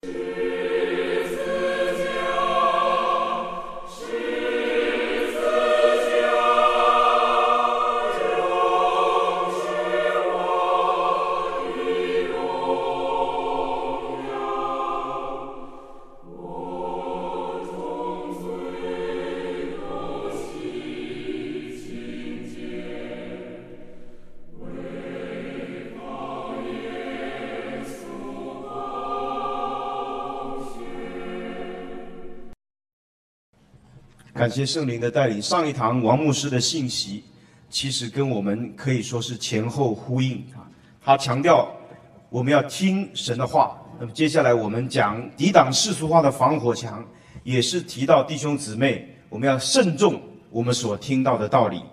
感谢圣灵的带领。上一堂王牧师的信息，其实跟我们可以说是前后呼应啊。他强调我们要听神的话。那么接下来我们讲抵挡世俗化的防火墙，也是提到弟兄姊妹，我们要慎重我们所听到的道理。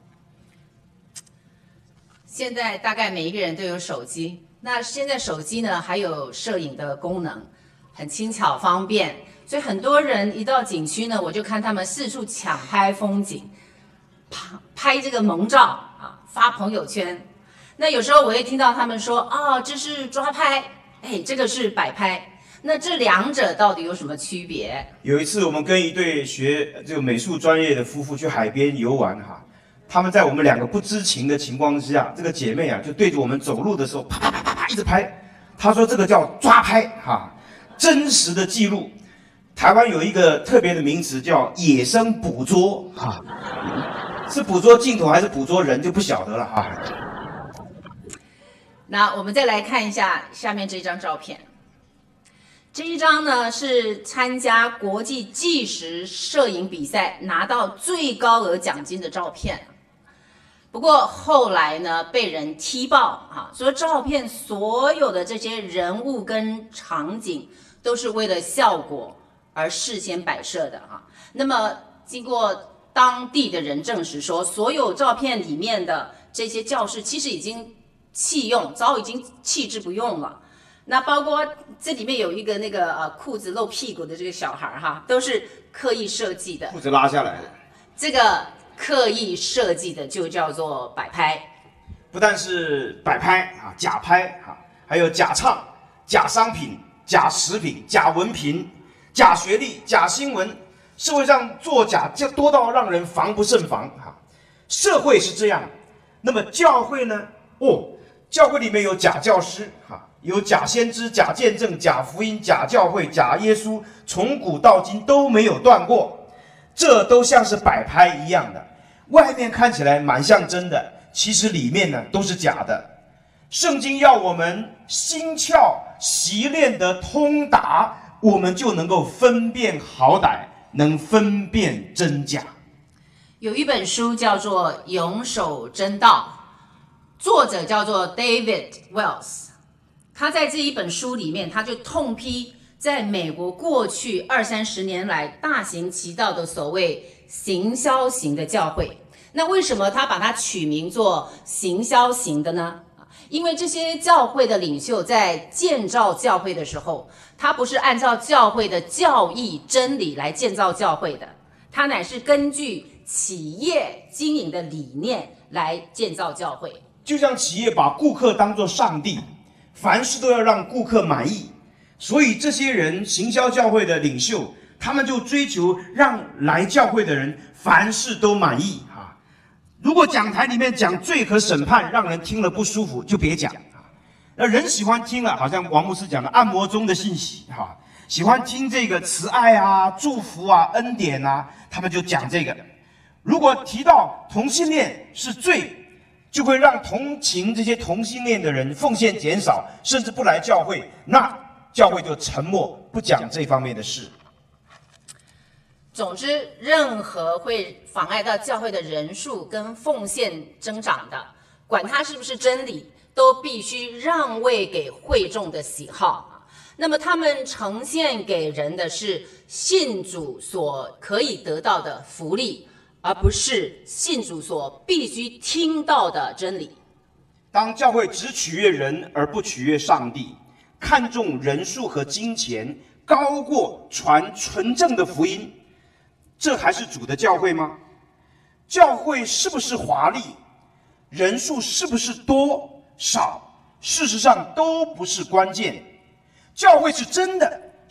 现在大概每一个人都有手机，那现在手机呢还有摄影的功能，很轻巧方便。所以很多人一到景区呢，我就看他们四处抢拍风景，拍这个萌照啊，发朋友圈。那有时候我会听到他们说，哦，这是抓拍，哎，这个是摆拍。那这两者到底有什么区别？ 有一次我们跟一对学这个美术专业的夫妇去海边游玩哈，他们在我们两个不知情的情况之下，这个姐妹啊就对着我们走路的时候啪啪啪啪啪一直拍。她说这个叫抓拍哈，真实的记录。台湾有一个特别的名词叫野生捕捉哈，是捕捉镜头还是捕捉人就不晓得了哈。 那我们再来看一下下面这张照片。这一张呢是参加国际纪实摄影比赛拿到最高额奖金的照片。不过后来呢被人踢爆啊，说照片所有的这些人物跟场景都是为了效果而事先摆设的啊。那么经过当地的人证实说，所有照片里面的这些教室其实已经弃用，早已经弃之不用了。那包括这里面有一个那个裤子露屁股的这个小孩哈，都是刻意设计的， 裤子拉下来的。 这个刻意设计的就叫做摆拍。 不但是摆拍啊，假拍啊，还有假唱、假商品、假食品、假文凭、假学历、假新闻，社会上作假就多到让人防不胜防哈。社会是这样，那么教会呢？哦，教会里面有假教师哈，有假先知、假见证、假福音、假教会、假耶稣，从古到今都没有断过。这都像是摆拍一样的，外面看起来蛮像真的，其实里面呢都是假的。圣经要我们心窍习练得通达，我们就能够分辨好歹，能分辨真假。 有一本书叫做《永守真道》，作者叫做 David Wells。他在这一本书里面，他就痛批在美国过去20-30年来大行其道的所谓行销型的教会。那为什么他把它取名做行销型的呢？因为这些教会的领袖在建造教会的时候，他不是按照教会的教义真理来建造教会的，他乃是根据企业经营的理念来建造教会。 就像企业把顾客当作上帝，凡事都要让顾客满意，所以这些人行销教会的领袖，他们就追求让来教会的人凡事都满意啊。如果讲台里面讲罪和审判，让人听了不舒服，就别讲啊。那人喜欢听了，好像王牧师讲的按摩中的信息哈，喜欢听这个慈爱啊、祝福啊、恩典啊，他们就讲这个。如果提到同性恋是罪，就会让同情这些同性恋的人奉献减少，甚至不来教会，那教会就沉默，不讲这方面的事。 总之，任何会妨碍到教会的人数跟奉献增长的，管它是不是真理，都必须让位给会众的喜好。那么他们呈现给人的是信主所可以得到的福利，而不是信主所必须听到的真理。 当教会只取悦人而不取悦上帝，看重人数和金钱高过传纯正的福音，这还是主的教会吗？教会是不是华丽，人数是不是多少，事实上都不是关键。教会是真的，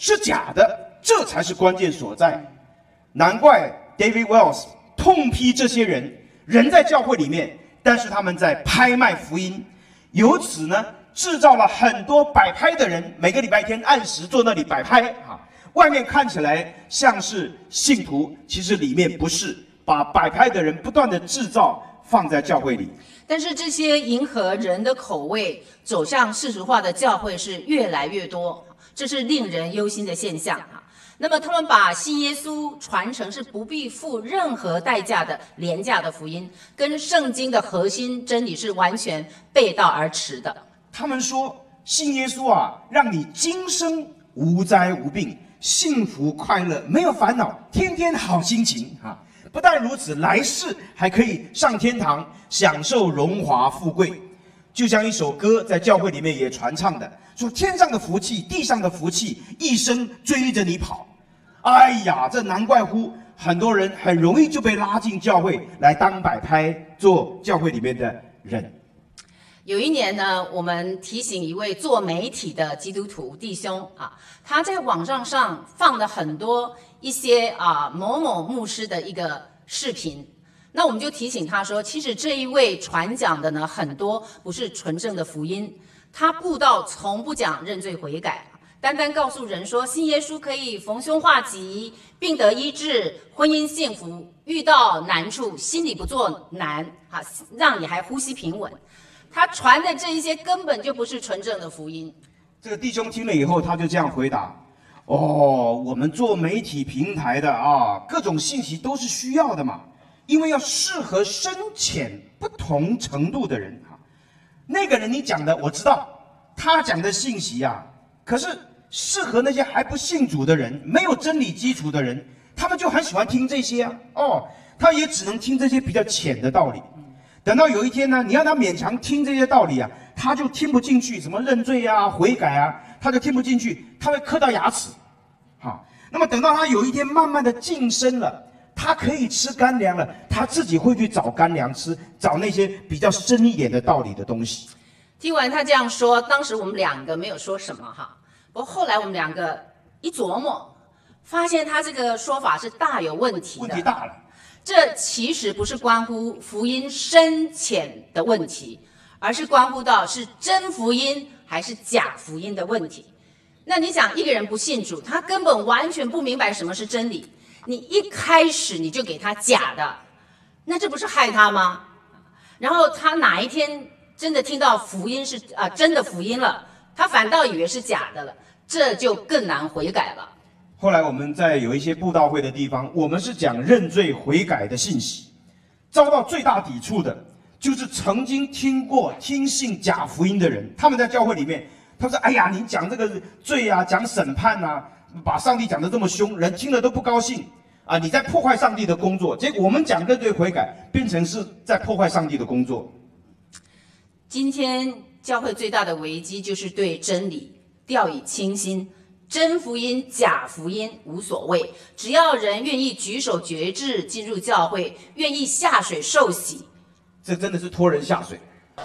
是假的，这才是关键所在。难怪 David Wells 痛批这些人在教会里面，但是他们在拍卖福音，由此呢制造了很多摆拍的人，每个礼拜天按时坐那里摆拍啊，外面看起来像是信徒，其实里面不是，把摆拍的人不断的制造放在教会里。 但是这些迎合人的口味、走向世俗化的教会是越来越多，这是令人忧心的现象啊。那么他们把信耶稣传承是不必付任何代价的廉价的福音，跟圣经的核心真理是完全背道而驰的。 他们说信耶稣啊，让你今生无灾无病，幸福快乐，没有烦恼，天天好心情啊！不但如此，来世还可以上天堂，享受荣华富贵。就像一首歌在教会里面也传唱的，说天上的福气，地上的福气，一生追着你跑。哎呀，这难怪乎很多人很容易就被拉进教会来当摆拍，做教会里面的人。 有一年呢，我们提醒一位做媒体的基督徒弟兄啊，他在网站上放了很多一些某某牧师的一个视频。那我们就提醒他说，其实这一位传讲的呢，很多不是纯正的福音，他布道从不讲认罪悔改，单单告诉人说信耶稣可以逢凶化吉，病得医治，婚姻幸福，遇到难处心里不作难啊，让你还呼吸平稳。他传的这一些根本就不是纯正的福音。 这个弟兄听了以后，他就这样回答：哦，我们做媒体平台的啊，各种信息都是需要的嘛，因为要适合深浅不同程度的人哈。那个人你讲的我知道，他讲的信息啊，可是适合那些还不信主的人，没有真理基础的人，他们就很喜欢听这些啊。哦，他也只能听这些比较浅的道理。等到有一天呢，你让他勉强听这些道理啊，他就听不进去，什么认罪啊、悔改啊，他就听不进去，他会磕到牙齿。好，那么等到他有一天慢慢的晋升了，他可以吃干粮了，他自己会去找干粮吃，找那些比较深一点的道理的东西。 听完他这样说，当时我们两个没有说什么哈，不过后来我们两个一琢磨，发现他这个说法是大有问题的。 问题大了。 这其实不是关乎福音深浅的问题，而是关乎到是真福音还是假福音的问题。那你想，一个人不信主，他根本完全不明白什么是真理，你一开始你就给他假的，那这不是害他吗？然后他哪一天真的听到福音是真的福音了，他反倒以为是假的了，这就更难悔改了。 后来我们在有一些布道会的地方，我们是讲认罪悔改的信息，遭到最大抵触的就是曾经听信假福音的人。他们在教会里面，他说：“哎呀，你讲这个罪啊，讲审判啊，把上帝讲得这么凶，人听了都不高兴啊！你在破坏上帝的工作。”结果我们讲认罪悔改，变成是在破坏上帝的工作。 今天教会最大的危机就是对真理掉以轻心。真福音、假福音无所谓，只要人愿意举手决志进入教会，愿意下水受洗， 这真的是拖人下水。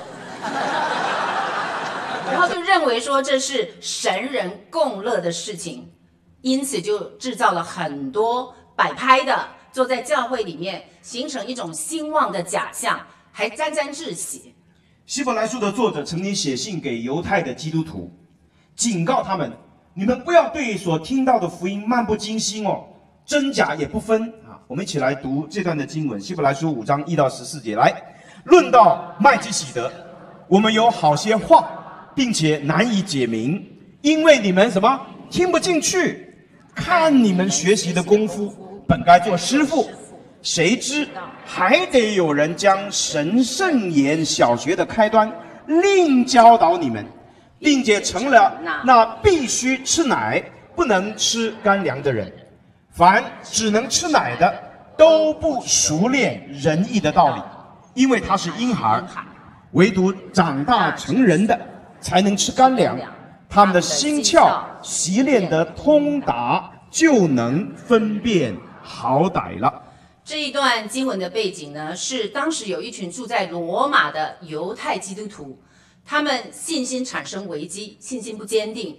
然后就认为说这是神人共乐的事情，因此就制造了很多摆拍的，坐在教会里面，形成一种兴旺的假象，还沾沾自喜。 希伯来书的作者曾经写信给犹太的基督徒，警告他们。你们不要对所听到的福音漫不经心哦，真假也不分啊！我们一起来读这段的经文，希伯来书5章1到14节。来，论到麦基洗德，我们有好些话，并且难以解明，因为你们什么听不进去。看你们学习的功夫，本该做师傅，谁知还得有人将神圣言小学的开端另教导你们。并且成了那必须吃奶不能吃干粮的人，凡只能吃奶的都不熟练仁义的道理，因为他是婴孩，唯独长大成人的才能吃干粮，他们的心窍习练得通达，就能分辨好歹了。 这一段经文的背景呢，是当时有一群住在罗马的犹太基督徒，他们信心产生危机，信心不坚定，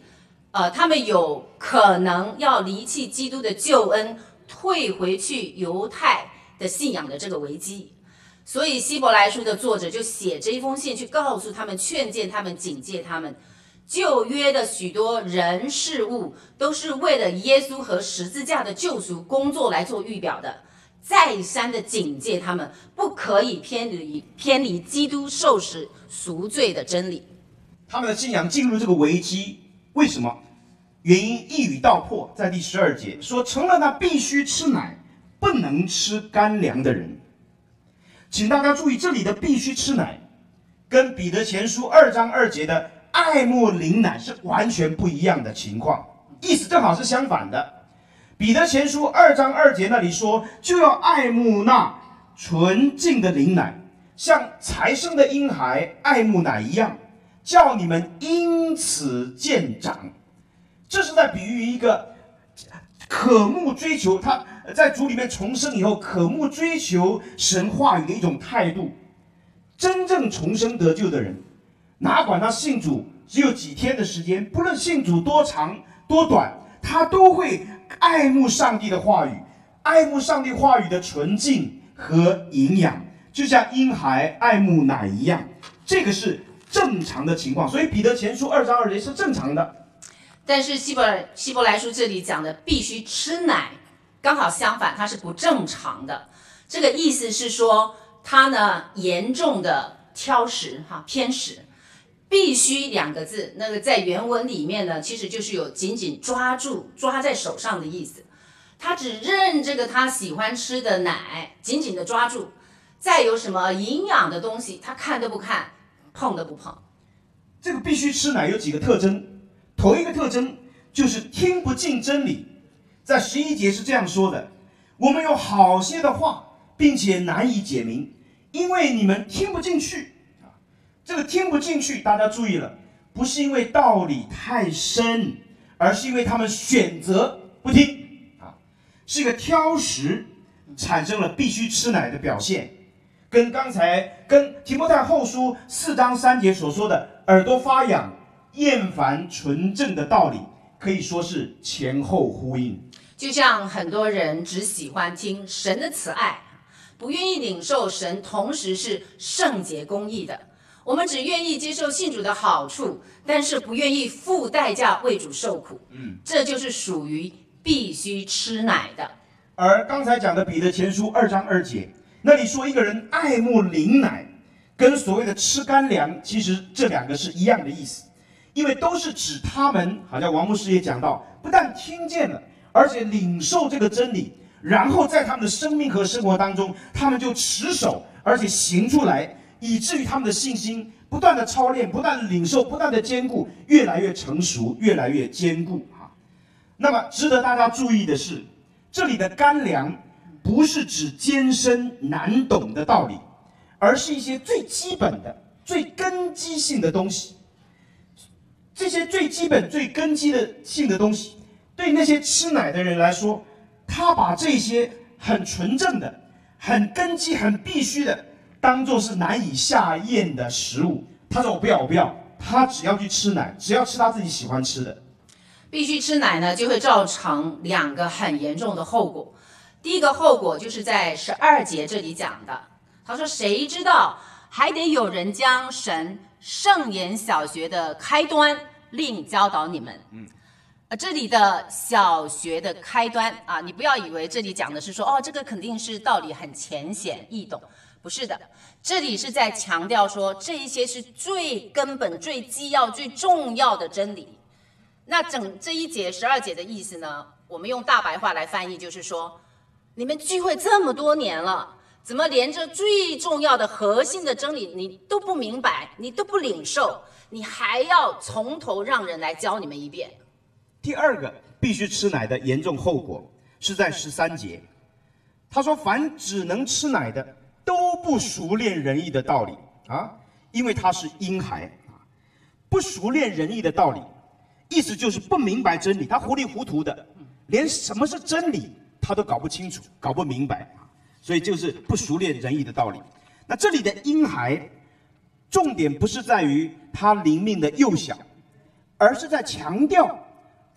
他们有可能要离弃基督的救恩，退回去犹太的信仰的这个危机。所以希伯来书的作者就写这一封信去告诉他们，劝谏他们，警戒他们，旧约的许多人事物都是为了耶稣和十字架的救赎工作来做预表的，再三的警戒他们不可以偏离基督受死赎罪的真理。 他们的信仰进入这个危机，为什么？原因一语道破，在第12节说，成了那必须吃奶不能吃干粮的人。请大家注意，这里的必须吃奶跟彼得前书2章2节的爱慕灵奶是完全不一样的情况，意思正好是相反的。彼得前书2章2节那里说，就要爱慕那纯净的灵奶，像才生的婴孩爱慕奶一样，叫你们因此渐长。这是在比喻一个渴慕追求，他在主里面重生以后渴慕追求神话语的一种态度。真正重生得救的人，哪管他信主只有几天的时间，不论信主多长多短，他都会爱慕上帝的话语，爱慕上帝话语的纯净和营养，就像婴孩爱慕奶一样。这个是正常的情况，所以彼得前书2章2节是正常的。 但是希伯来书这里讲的必须吃奶，刚好相反，它是不正常的。这个意思是说，它呢严重的挑食偏食。必须2个字，那个在原文里面呢，其实就是有紧紧抓住、抓在手上的意思。他只认这个他喜欢吃的奶，紧紧的抓住，再有什么营养的东西，他看都不看，碰都不碰。 这个必须吃奶有几个特征。头一个特征就是听不进真理，在11节是这样说的：我们有好些的话，并且难以解明，因为你们听不进去。这个听不进去，大家注意了，不是因为道理太深，而是因为他们选择不听是一个挑食产生了必须吃奶的表现。跟刚才提摩太后书4章3节所说的耳朵发痒厌烦纯正的道理，可以说是前后呼应。 就像很多人只喜欢听神的慈爱，不愿意领受神同时是圣洁公义的。我们只愿意接受信主的好处，但是不愿意付代价为主受苦。这就是属于必须吃奶的。 而刚才讲的彼得前书2章2节，那里说一个人爱慕灵奶，跟所谓的吃干粮，其实这2个是一样的意思。因为都是指他们，好像王牧师也讲到，不但听见了，而且领受这个真理，然后在他们的生命和生活当中，他们就持守，而且行出来，以至于他们的信心不断的操练，不断的领受，不断的坚固，越来越成熟，越来越坚固那么值得大家注意的是，这里的干粮不是指艰深难懂的道理，而是一些最基本的、最根基性的东西。这些最基本、最根基性的东西，对那些吃奶的人来说，他把这些很纯正的、很根基、很必须的，当作是难以下咽的食物。他说：“我不要，我不要。”他只要去吃奶，只要吃他自己喜欢吃的。 必须吃奶呢，就会造成2个很严重的后果。第一个后果就是在12节这里讲的，他说：“谁知道，还得有人将神圣言小学的开端另教导你们。”这里的小学的开端你不要以为这里讲的是说这个肯定是道理很浅显易懂，不是的，这里是在强调说这一些是最根本、最基要、最重要的真理。那这一节12节的意思呢，我们用大白话来翻译，就是说，你们聚会这么多年了，怎么连这最重要的核心的真理你都不明白，你都不领受，你还要从头让人来教你们一遍？ 第2个必须吃奶的严重后果是在13节，他说：“凡只能吃奶的，都不熟练仁义的道理因为他是婴孩不熟练仁义的道理，意思就是不明白真理，他糊里糊涂的，连什么是真理他都搞不清楚、搞不明白所以就是不熟练仁义的道理。那这里的婴孩，重点不是在于他灵命的幼小，而是在强调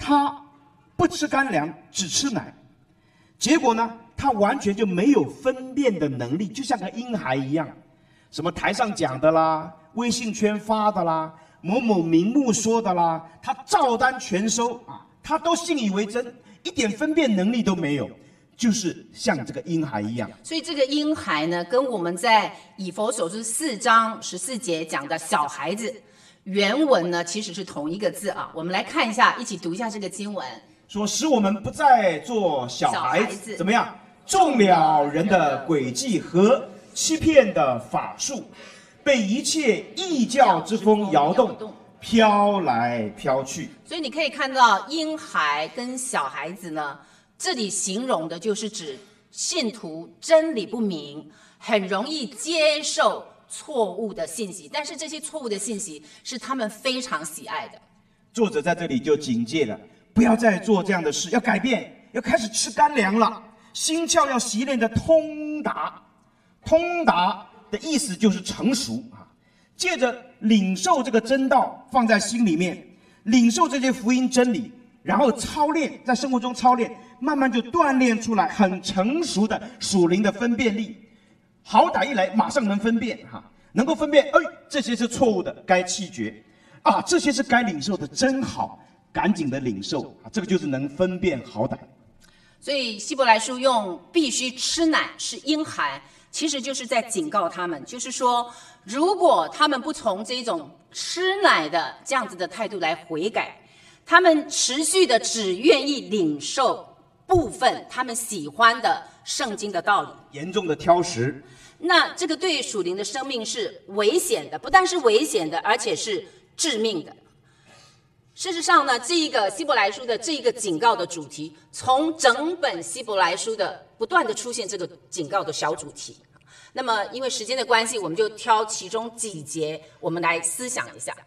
他不吃干粮，只吃奶，结果呢，他完全就没有分辨的能力，就像个婴孩一样。什么台上讲的啦，微信圈发的啦，某某名目说的啦，他照单全收啊，他都信以为真，一点分辨能力都没有，就是像这个婴孩一样。 所以这个婴孩呢，跟我们在以弗所书4章14节讲的小孩子，原文呢其实是同一个字啊。我们来看一下，一起读一下这个经文。 说使我们不再做小孩子，怎么样？中了人的诡计和欺骗的法术，被一切异教之风摇动，飘来飘去。 所以你可以看到婴孩跟小孩子呢，这里形容的就是指信徒真理不明，很容易接受错误的信息，但是这些错误的信息是他们非常喜爱的。 作者在这里就警戒了，不要再做这样的事，要改变，要开始吃干粮了，心窍要习练的通达。通达的意思就是成熟啊，借着领受这个真道放在心里面，领受这些福音真理，然后操练，在生活中操练，慢慢就锻炼出来很成熟的属灵的分辨力。好歹一来马上能分辨哈，能够分辨，这些是错误的，该弃绝啊，这些是该领受的，真好，赶紧的领受啊，这个就是能分辨好歹。 所以希伯来书用必须吃奶是婴孩，其实就是在警告他们，就是说，如果他们不从这种吃奶的这样子的态度来悔改，他们持续的只愿意领受部分他们喜欢的圣经的道理， 严重的挑食， 那这个对属灵的生命是危险的，不但是危险的，而且是致命的。事实上呢，这一个希伯来书的这一个警告的主题，从整本希伯来书的不断的出现这个警告的小主题。那么因为时间的关系，我们就挑其中几节我们来思想一下。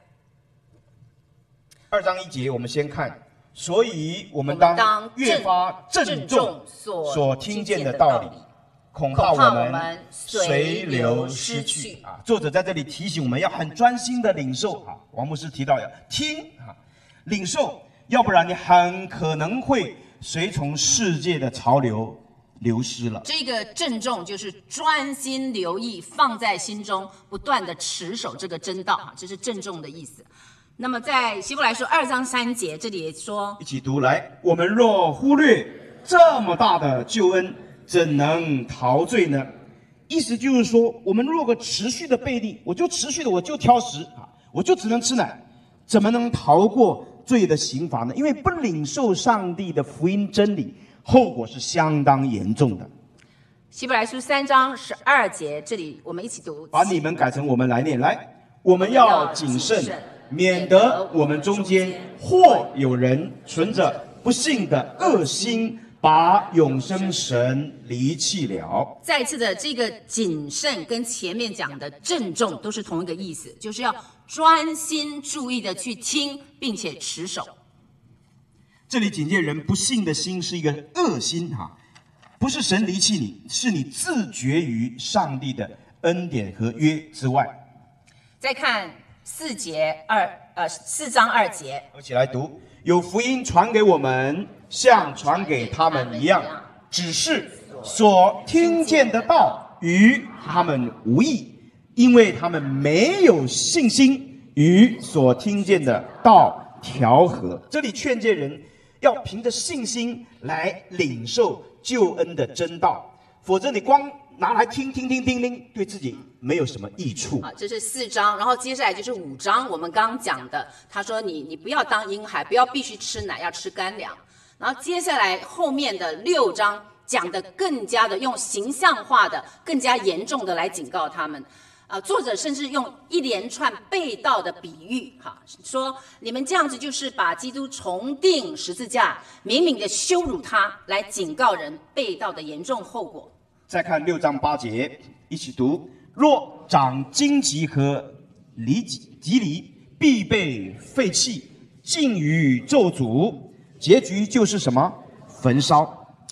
2章1节我们先看，所以我们当越发郑重所听见的道理，恐怕我们随流失去啊。作者在这里提醒我们要很专心的领受啊，王牧师提到要听啊，领受，要不然你很可能会随从世界的潮流流失了。 这个郑重就是专心留意，放在心中，不断的持守这个真道啊，这是郑重的意思。那么在希伯来书2章3节，这里也说， 一起读来，我们若忽略这么大的救恩，怎能陶醉呢？意思就是说，我们若个持续的背逆，我就持续的我就挑食啊，我就只能吃奶，怎么能逃过罪的刑罚呢？因为不领受上帝的福音真理，后果是相当严重的。 希伯来书3章12节，这里我们一起读， 把你们改成我们来念来，我们要谨慎，免得我们中间或有人存着不信的恶心，把永生神离弃了。 再次的，这个谨慎跟前面讲的郑重都是同一个意思，就是要专心注意的去听，并且持守。 这里警戒人不信的心是一个恶心哈，不是神离弃你，是你自绝于上帝的恩典和约之外。 再看4章2节， 一起来读，有福音传给我们，像传给他们一样，只是所听见的道与他们无益，因为他们没有信心与所听见的道调和。这里劝诫人要凭着信心来领受救恩的真道，否则你光拿来听，对自己没有什么益处啊。这是4章，然后接下来就是5章，我们刚刚讲的，他说你不要当婴孩，不要必须吃奶，要吃干粮。然后接下来后面的6章讲的更加的用形象化的、更加严重的来警告他们。作者甚至用一连串背道的比喻，说你们这样子就是把基督重钉十字架，明明的羞辱他，来警告人背道的严重后果。 再看6章8节，一起读：若长荆棘和棘藜，必被废弃，尽于咒诅，结局就是什么？焚烧。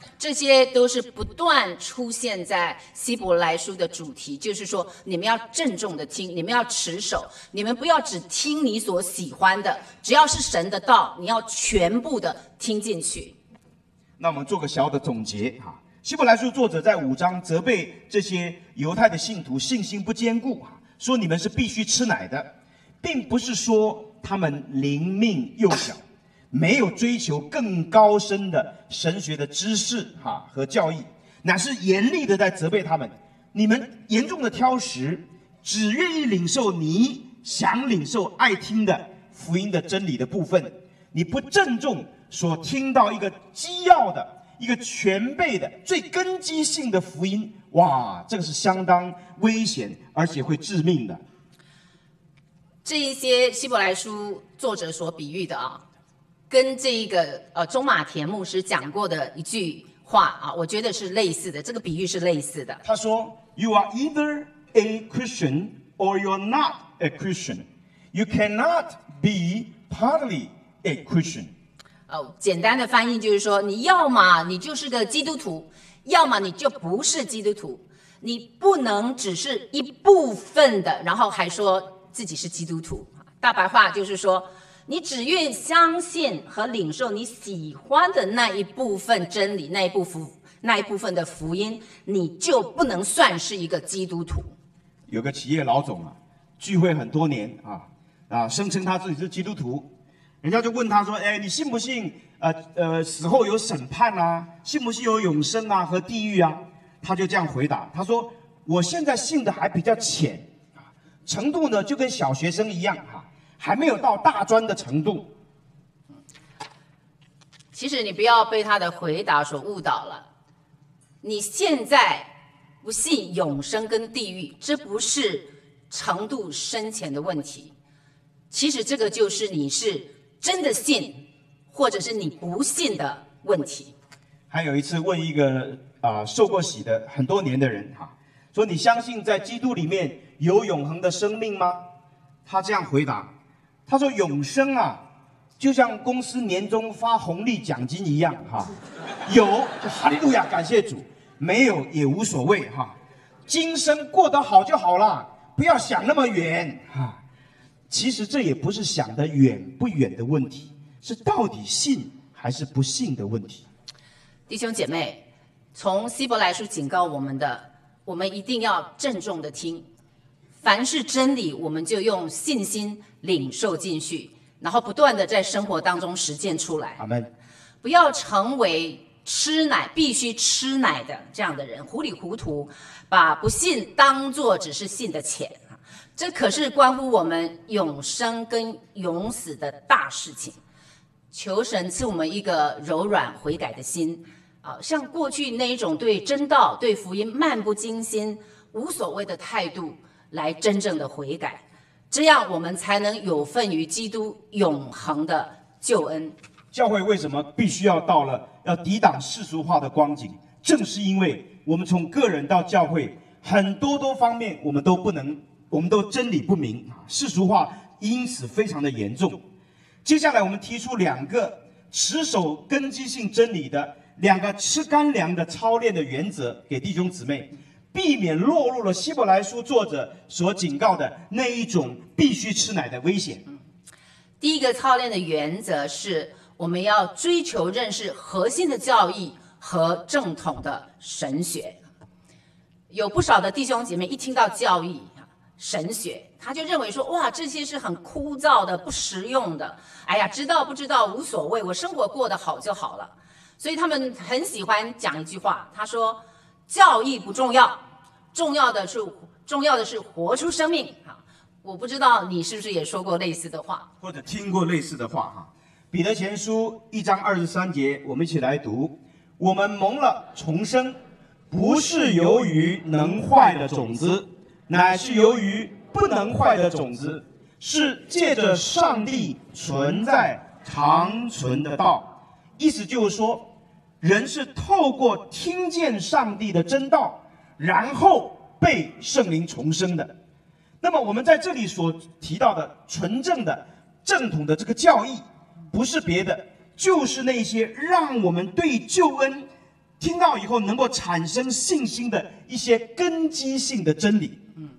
这些都是不断出现在希伯来书的主题，就是说你们要郑重的听，你们要持守，你们不要只听你所喜欢的，只要是神的道，你要全部的听进去。 那我们做个小的总结哈。希伯来书作者在5章责备这些犹太的信徒信心不坚固，说你们是必须吃奶的，并不是说他们灵命幼小，没有追求更高深的神学的知识和教义，乃是严厉的在责备他们，你们严重的挑食，只愿意领受你想领受爱听的福音的真理的部分，你不郑重所听到一个基要的一个全备的最根基性的福音，哇，这个是相当危险而且会致命的。 这一些希伯来书作者所比喻的跟这一个中马田牧师讲过的一句话我觉得是类似的，这个比喻是类似的。 他说 ：“You are either a Christian or you're not a Christian. You cannot be partly a Christian.” 简单的翻译就是说，你要么你就是个基督徒，要么你就不是基督徒，你不能只是一部分的，然后还说自己是基督徒。大白话就是说，你只愿相信和领受你喜欢的那一部分真理，那一部分的福音，你就不能算是一个基督徒。 有个企业老总聚会很多年声称他自己是基督徒。人家就问他说：“哎，你信不信死后有审判啊？信不信有永生啊和地狱啊？”他就这样回答，他说：“我现在信的还比较浅，程度呢就跟小学生一样还没有到大专的程度。” 其实你不要被他的回答所误导了。你现在不信永生跟地狱，这不是程度深浅的问题，其实这个就是你是真的信，或者是你不信的问题。 还有一次问一个受过洗的很多年的人说：“你相信在基督里面有永恒的生命吗？”他这样回答，他说：“永生就像公司年终发红利奖金一样有就哈利路亚感谢主，没有也无所谓今生过得好就好了，不要想那么远其实这也不是想得远不远的问题，是到底信还是不信的问题。 弟兄姐妹，从希伯来书警告我们的，我们一定要郑重的听，凡是真理，我们就用信心领受进去，然后不断的在生活当中实践出来。 阿们。 不要成为吃奶必须吃奶的这样的人，糊里糊涂把不信当作只是信的浅。这可是关乎我们永生跟永死的大事情。求神赐我们一个柔软悔改的心像过去那一种对真道、对福音漫不经心、无所谓的态度来真正的悔改，这样我们才能有份于基督永恒的救恩。 教会为什么必须要到了要抵挡世俗化的光景？正是因为我们从个人到教会很多方面我们都真理不明，世俗化因此非常的严重。接下来我们提出2个持守根基性真理的2个吃干粮的操练的原则给弟兄姊妹，避免落入了希伯来书作者所警告的那一种必须吃奶的危险。 第一个操练的原则是，我们要追求认识核心的教义和正统的神学。有不少的弟兄姐妹一听到教义、神学，他就认为说，哇，这些是很枯燥的、不实用的。哎呀，知道不知道无所谓，我生活过得好就好了。所以他们很喜欢讲一句话，他说，教义不重要，重要的是活出生命。我不知道你是不是也说过类似的话， 或者听过类似的话彼得前书1章23节，我们一起来读：我们蒙了重生，不是由于能坏的种子，乃是由于不能坏的种子，是借着上帝存在长存的道。意思就是说，人是透过听见上帝的真道，然后被圣灵重生的。那么我们在这里所提到的纯正的正统的这个教义，不是别的，就是那些让我们对救恩听到以后能够产生信心的一些根基性的真理。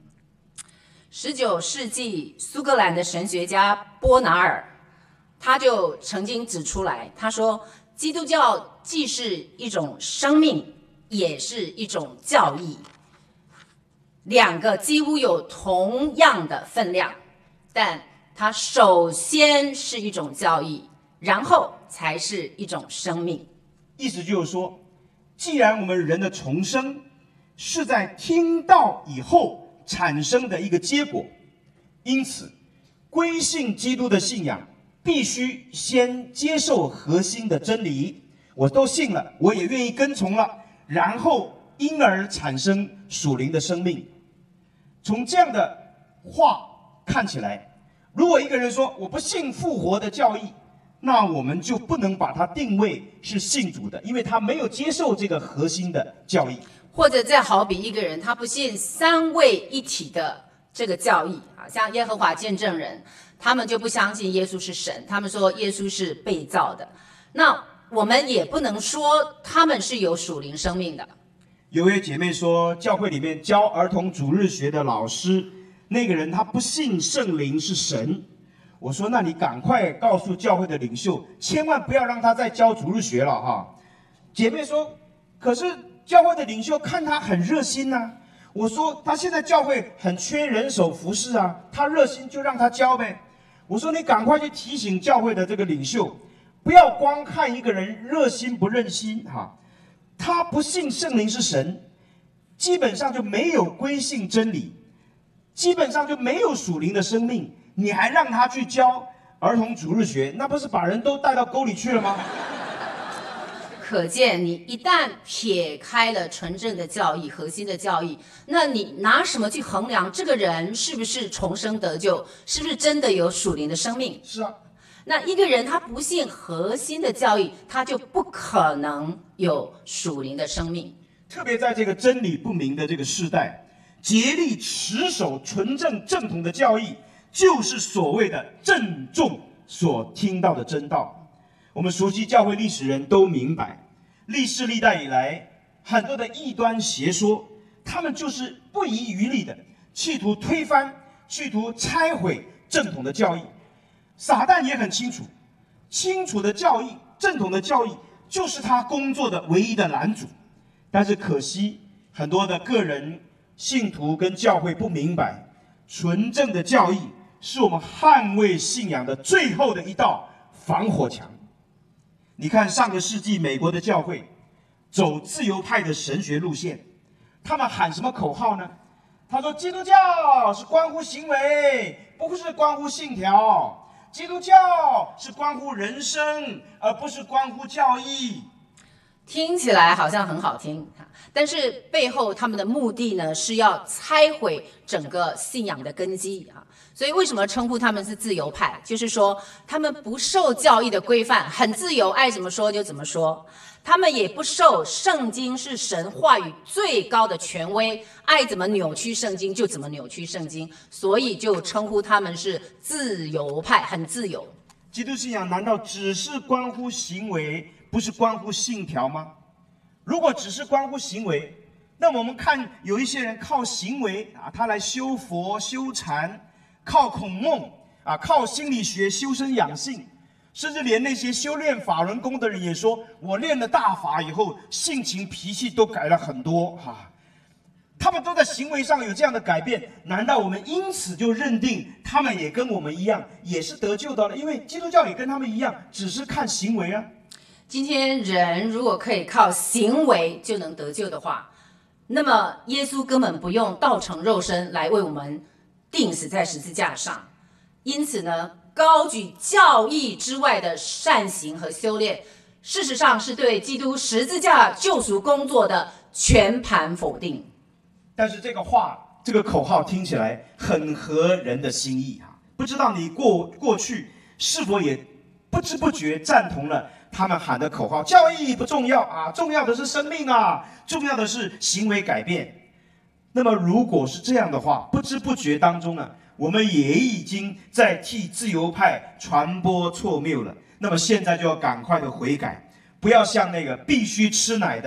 19世纪苏格兰的神学家波拿尔，他就曾经指出来，他说，基督教既是一种生命，也是一种教义，两个几乎有同样的分量，但它首先是一种教义，然后才是一种生命。 意思就是说，既然我们人的重生是在听道以后产生的一个结果，因此归信基督的信仰必须先接受核心的真理，我都信了，我也愿意跟从了，然后因而产生属灵的生命。从这样的话看起来，如果一个人说我不信复活的教义，那我们就不能把它定位是信主的，因为他没有接受这个核心的教义。 或者再好比一个人他不信三位一体的这个教义啊，像耶和华见证人，他们就不相信耶稣是神，他们说耶稣是被造的。那我们也不能说他们是有属灵生命的。 有位姐妹说，教会里面教儿童主日学的老师，那个人他不信圣灵是神。我说，那你赶快告诉教会的领袖，千万不要让他再教主日学了哈。姐妹说，可是教会的领袖看他很热心啊。我说，他现在教会很缺人手服侍啊，他热心就让他教呗。我说，你赶快去提醒教会的这个领袖，不要光看一个人热心不热心哈。他不信圣灵是神，基本上就没有归信真理，基本上就没有属灵的生命。你还让他去教儿童主日学，那不是把人都带到沟里去了吗？ 可见你一旦撇开了纯正的教义、核心的教义，那你拿什么去衡量这个人是不是重生得救，是不是真的有属灵的生命？ 是啊。 那一个人他不信核心的教义，他就不可能有属灵的生命。 特别在这个真理不明的这个时代，竭力持守纯正正统的教义，就是所谓的正众所听到的真道。我们熟悉教会历史人都明白，历世历代以来，很多的异端邪说，他们就是不遗余力的企图推翻、企图拆毁正统的教义。撒旦也很清楚的教义，正统的教义就是他工作的唯一的拦阻。但是可惜，很多的个人信徒跟教会不明白，纯正的教义是我们捍卫信仰的最后的一道防火墙。你看上个世纪美国的教会走自由派的神学路线，他们喊什么口号呢？他说基督教是关乎行为，不是关乎信条。基督教是关乎人生，而不是关乎教义。 听起来好像很好听，但是背后他们的目的呢，是要拆毁整个信仰的根基啊。所以为什么称呼他们是自由派？就是说他们不受教义的规范，很自由，爱怎么说就怎么说。他们也不受圣经是神话语最高的权威，爱怎么扭曲圣经就怎么扭曲圣经，所以就称呼他们是自由派，很自由。 基督信仰难道只是关乎行为，不是关乎信条吗？如果只是关乎行为，那我们看有一些人靠行为啊，他来修佛修禅，靠孔孟啊，靠心理学修身养性。甚至连那些修炼法轮功的人也说，我练了大法以后，性情脾气都改了很多哈。他们都在行为上有这样的改变，难道我们因此就认定他们也跟我们一样，也是得救的了？因为基督教也跟他们一样，只是看行为啊。 今天人如果可以靠行为就能得救的话，那么耶稣根本不用道成肉身来为我们钉死在十字架上。因此呢，高举教义之外的善行和修炼，事实上是对基督十字架救赎工作的全盘否定。 但是这个话，这个口号听起来很合人的心意啊！不知道你过去是否也不知不觉赞同了他们喊的口号？教义不重要啊，重要的是生命啊，重要的是行为改变。那么如果是这样的话，不知不觉当中呢，我们也已经在替自由派传播错谬了。那么现在就要赶快的悔改，不要像那个必须吃奶的，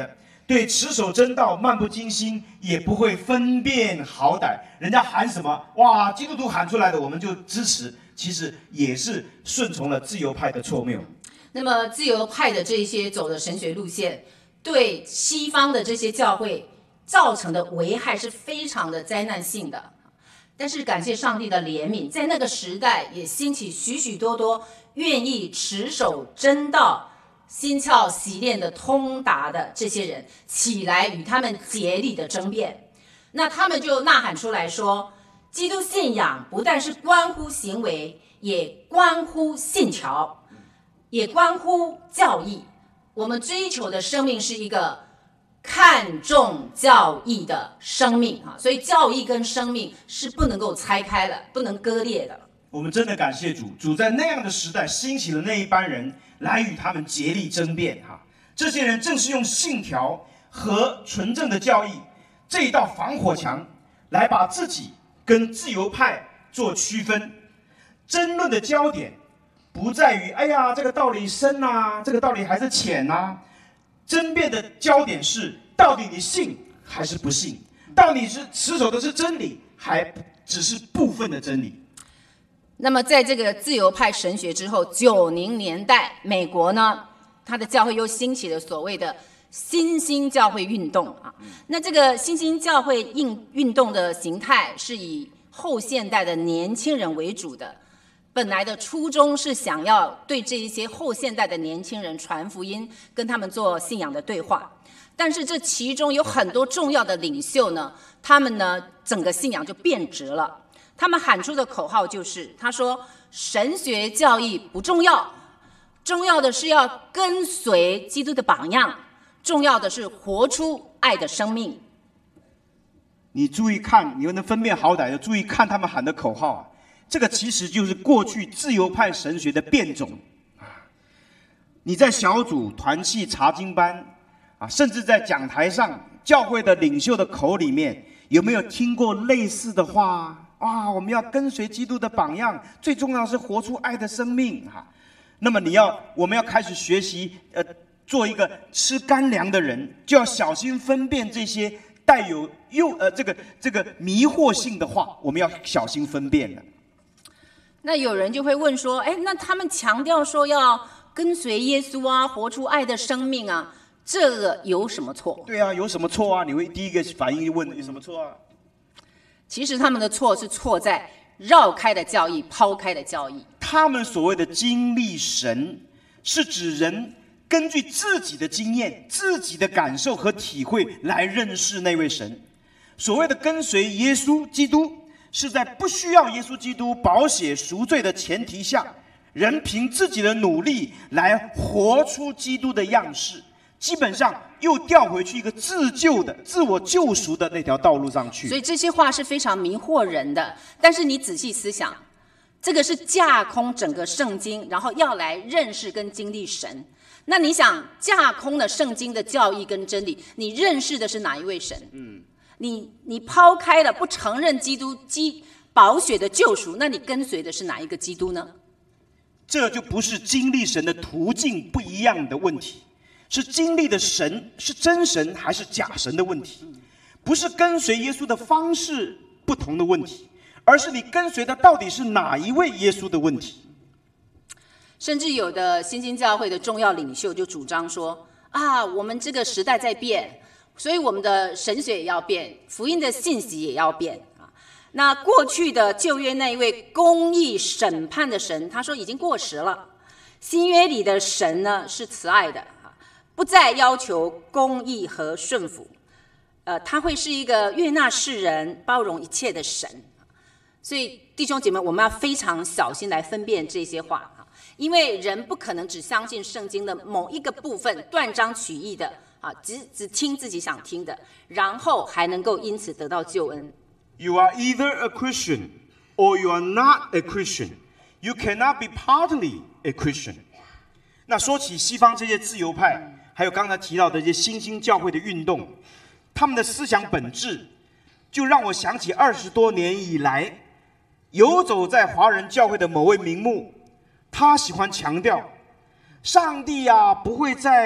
对持守真道漫不经心，也不会分辨好歹。人家喊什么，哇，基督徒喊出来的我们就支持，其实也是顺从了自由派的错谬。 那么自由派的这些走的神学路线，对西方的这些教会造成的危害是非常的灾难性的。但是感谢上帝的怜悯，在那个时代也兴起许许多多愿意持守真道、心窍习练的通达的这些人起来与他们竭力的争辩。那他们就呐喊出来说，基督信仰不但是关乎行为，也关乎信条，也关乎教义。我们追求的生命是一个看重教义的生命啊，所以教义跟生命是不能够拆开了，不能割裂的。 我们真的感谢主，主在那样的时代兴起了那一班人来与他们竭力争辩哈。这些人正是用信条和纯正的教义这一道防火墙，来把自己跟自由派做区分。争论的焦点不在于哎呀这个道理深啊，这个道理还是浅啊。争辩的焦点是，到底你信还是不信？到底是持守的是真理，还只是部分的真理？ 那么，在这个自由派神学之后，90年代，美国呢，它的教会又兴起了所谓的新兴教会运动啊。那这个新兴教会运动的形态是以后现代的年轻人为主的。本来的初衷是想要对这一些后现代的年轻人传福音，跟他们做信仰的对话。但是这其中有很多重要的领袖呢，他们呢整个信仰就变质了。他们喊出的口号就是，他说神学教义不重要，重要的是要跟随基督的榜样，重要的是活出爱的生命。 你注意看，你能分辨好歹的，注意看他们喊的口号啊。这个其实就是过去自由派神学的变种啊！你在小组、团契、查经班啊，甚至在讲台上、教会的领袖的口里面，有没有听过类似的话啊？我们要跟随基督的榜样，最重要的是活出爱的生命啊！那么我们要开始学习，做一个吃干粮的人，就要小心分辨这些带有这个迷惑性的话，我们要小心分辨了。 那有人就会问说，那他们强调说要跟随耶稣啊，活出爱的生命啊，这个有什么错？ 对啊，有什么错啊？你会第一个反应就问有什么错啊？ 其实他们的错是错在绕开的教义，抛开的教义。 他们所谓的经历神，是指人根据自己的经验、自己的感受和体会来认识那位神。所谓的跟随耶稣基督，是在不需要耶稣基督宝血赎罪的前提下，人凭自己的努力来活出基督的样式，基本上又掉回去一个自救的、自我救赎的那条道路上去。 所以这些话是非常迷惑人的。但是你仔细思想，这个是架空整个圣经，然后要来认识跟经历神。那你想架空了圣经的教义跟真理，你认识的是哪一位神？你抛开了，不承认基督宝血的救赎，那你跟随的是哪一个基督呢？ 这就不是经历神的途径不一样的问题，是经历的神是真神还是假神的问题，不是跟随耶稣的方式不同的问题，而是你跟随的到底是哪一位耶稣的问题。 甚至有的新兴教会的重要领袖就主张说啊，我们这个时代在变，所以我们的神学也要变，福音的信息也要变啊。那过去的旧约那一位公义审判的神，他说已经过时了。新约里的神呢是慈爱的，不再要求公义和顺服，他会是一个悦纳世人、包容一切的神。所以弟兄姐妹，我们要非常小心来分辨这些话，因为人不可能只相信圣经的某一个部分，断章取义的只听自己想听的，然后还能够因此得到救恩。 You are either a Christian or you are not a Christian. You cannot be partly a Christian. 那说起西方这些自由派，还有刚才提到的这些新兴教会的运动，他们的思想本质，就让我想起20多年以来，游走在华人教会的某位名牧，他喜欢强调，上帝不会在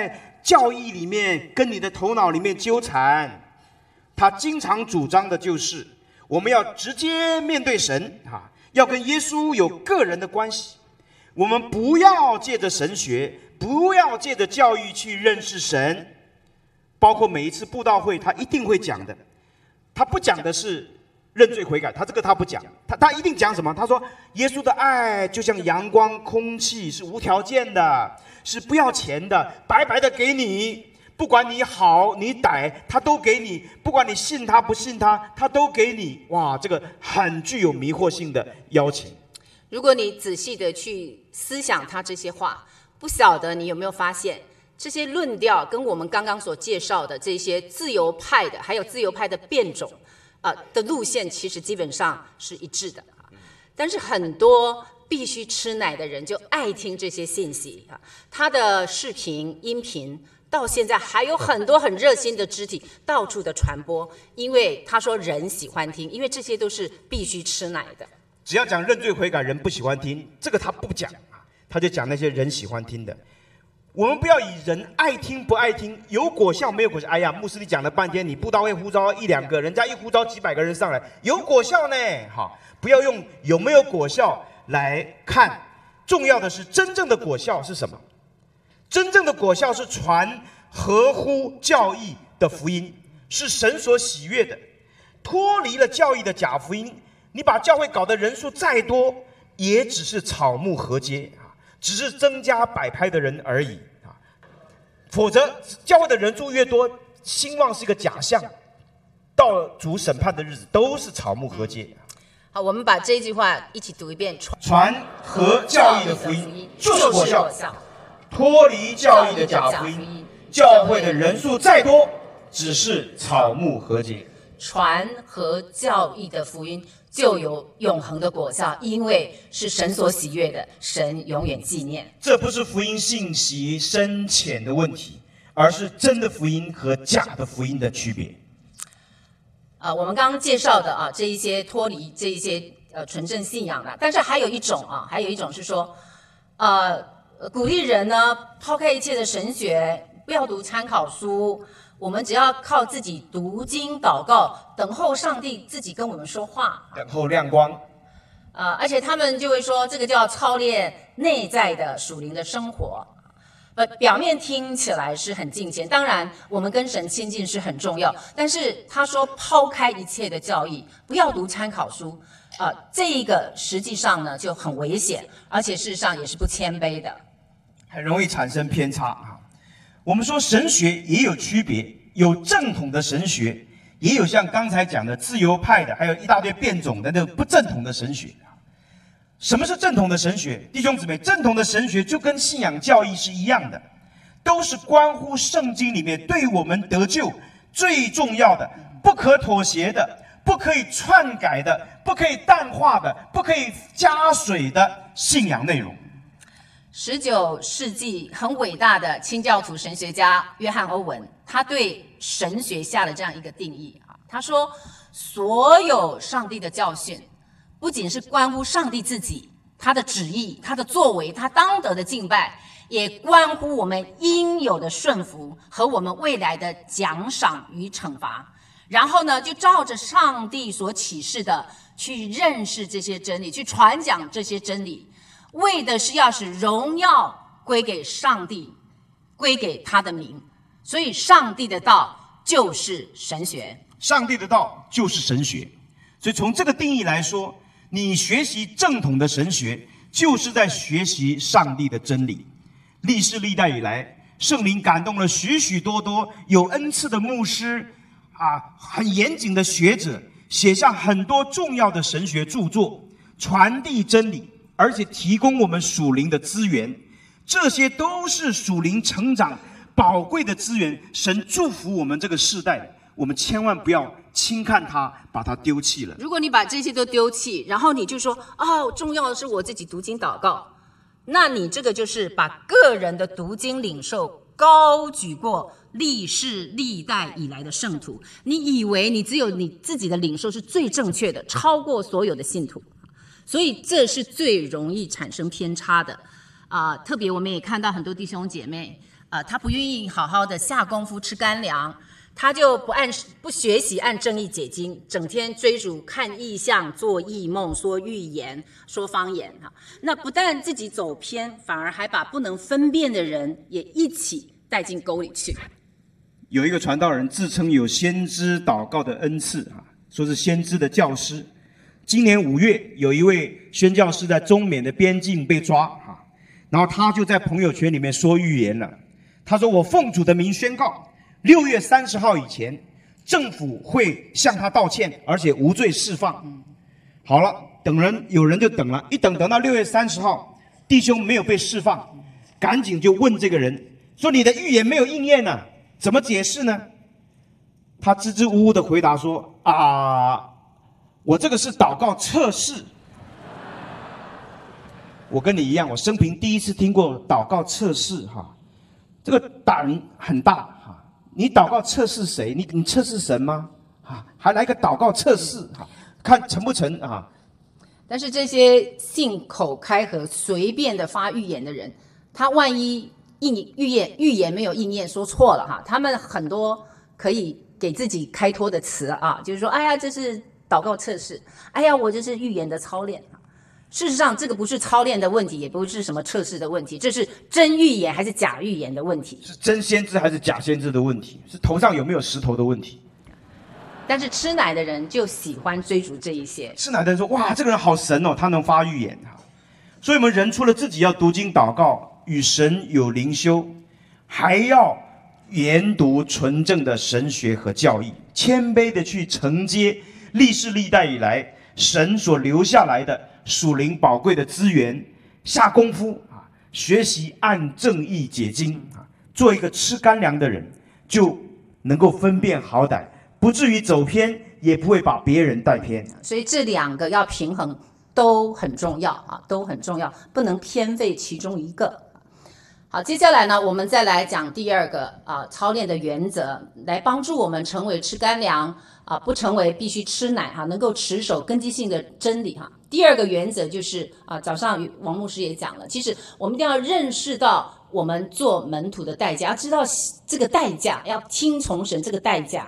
教义里面跟你的头脑里面纠缠。他经常主张的就是我们要直接面对神要跟耶稣有个人的关系。我们不要借着神学，不要借着教育去认识神。包括每一次布道会他一定会讲的，他不讲的是认罪悔改，他不讲，他一定讲什么？他说耶稣的爱就像阳光空气，是无条件的，是不要钱的，白白的给你，不管你好你歹他都给你，不管你信他不信他他都给你。哇，这个很具有迷惑性的邀请。 如果你仔细的去思想他这些话，不晓得你有没有发现，这些论调跟我们刚刚所介绍的这些自由派的，还有自由派的变种的路线，其实基本上是一致的。但是很多必须吃奶的人就爱听这些信息他的视频、音频到现在还有很多很热心的肢体到处的传播，因为他说人喜欢听，因为这些都是必须吃奶的。 只要讲认罪悔改，人不喜欢听，这个他不讲，他就讲那些人喜欢听的。我们不要以人爱听不爱听，有果效没有果效。哎呀，牧师你讲了半天，你布道会呼召一两个，人家一呼召几百个人上来，有果效呢。好，不要用有没有果效来看，重要的是真正的果效是什么？真正的果效是传合乎教义的福音，是神所喜悦的。脱离了教义的假福音，你把教会搞得人数再多，也只是草木禾秸，只是增加摆拍的人而已否则教会的人数越多，兴旺是一个假象，到主审判的日子都是草木禾秸。 好，我们把这句话一起读一遍： 传合教义的福音就是果效，脱离教义的假福音，教会的人数再多，只是草木禾秸。 传和教义的福音就有永恒的果效，因为是神所喜悦的，神永远纪念。 这不是福音信息深浅的问题，而是真的福音和假的福音的区别。 我们刚刚介绍的这一些脱离这一些纯正信仰的，但是还有一种是说，鼓励人呢抛开一切的神学，不要读参考书。我们只要靠自己读经祷告，等候上帝自己跟我们说话， 等候亮光。 而且他们就会说，这个叫操练内在的属灵的生活。表面听起来是很敬虔，当然我们跟神亲近是很重要。但是他说抛开一切的教义，不要读参考书，这一个实际上呢就很危险，而且事实上也是不谦卑的， 很容易产生偏差。我们说神学也有区别，有正统的神学，也有像刚才讲的自由派的，还有一大堆变种的那不正统的神学。什么是正统的神学？弟兄姊妹，正统的神学就跟信仰教义是一样的，都是关乎圣经里面对我们得救最重要的、不可妥协的、不可以篡改的、不可以淡化的、不可以加水的信仰内容。 19世纪很伟大的清教徒神学家约翰·欧文，他对神学下了这样一个定义他说，所有上帝的教训不仅是关乎上帝自己，他的旨意，他的作为，他当得的敬拜，也关乎我们应有的顺服和我们未来的奖赏与惩罚。然后呢，就照着上帝所启示的去认识这些真理，去传讲这些真理，为的是要使荣耀归给上帝，归给他的名。所以上帝的道就是神学， 上帝的道就是神学。所以从这个定义来说，你学习正统的神学，就是在学习上帝的真理。历世历代以来，圣灵感动了许许多多有恩赐的牧师很严谨的学者，写下很多重要的神学著作，传递真理，而且提供我们属灵的资源。这些都是属灵成长宝贵的资源，神祝福我们这个世代，我们千万不要轻看它，把它丢弃了。 如果你把这些都丢弃，然后你就说重要的是我自己读经祷告，那你这个就是把个人的读经领受高举过历世历代以来的圣徒，你以为你只有你自己的领受是最正确的，超过所有的信徒，所以这是最容易产生偏差的特别我们也看到很多弟兄姐妹他不愿意好好的下功夫吃干粮，他就不学习按正义解经，整天追逐看异象、做异梦、说预言、说方言哈。那不但自己走偏，反而还把不能分辨的人也一起带进沟里去。 有一个传道人自称有先知祷告的恩赐啊，说是先知的教师。今年5月，有一位宣教师在中缅的边境被抓啊，然后他就在朋友圈里面说预言了。他说：“我奉主的名宣告，6月30号以前，政府会向他道歉，而且无罪释放。”好了，有人就等了，等到6月30号，弟兄没有被释放，赶紧就问这个人说：“你的预言没有应验呢，怎么解释呢？”他支支吾吾的回答说：“我这个是祷告测试。”我跟你一样，我生平第一次听过祷告测试哈。这个打人很大哈！你祷告测试谁？你测试神吗？还来个祷告测试哈，看成不成啊？ 但是这些信口开河、随便的发预言的人，他万一预言没有应验，说错了哈，他们很多可以给自己开脱的词啊，就是说，哎呀，这是祷告测试，哎呀，我这是预言的操练。事实上，这个不是操练的问题，也不是什么测试的问题，这是真预言还是假预言的问题， 是真先知还是假先知的问题，是头上有没有石头的问题。 但是吃奶的人就喜欢追逐这一些。 吃奶的人说：“哇，这个人好神哦，他能发预言。”所以我们人除了自己要读经祷告，与神有灵修，还要研读纯正的神学和教义，谦卑的去承接历世历代以来神所留下来的属灵宝贵的资源，下功夫啊，学习按正义解经啊，做一个吃干粮的人，就能够分辨好歹，不至于走偏，也不会把别人带偏。 所以这2个要平衡都很重要啊，都很重要，不能偏废其中一个。好，接下来呢，我们再来讲第2个操练的原则，来帮助我们成为吃干粮不成为必须吃奶能够持守根基性的真理第2个原则就是早上王牧师也讲了，其实我们一定要认识到我们做门徒的代价，要知道这个代价，要听从神这个代价。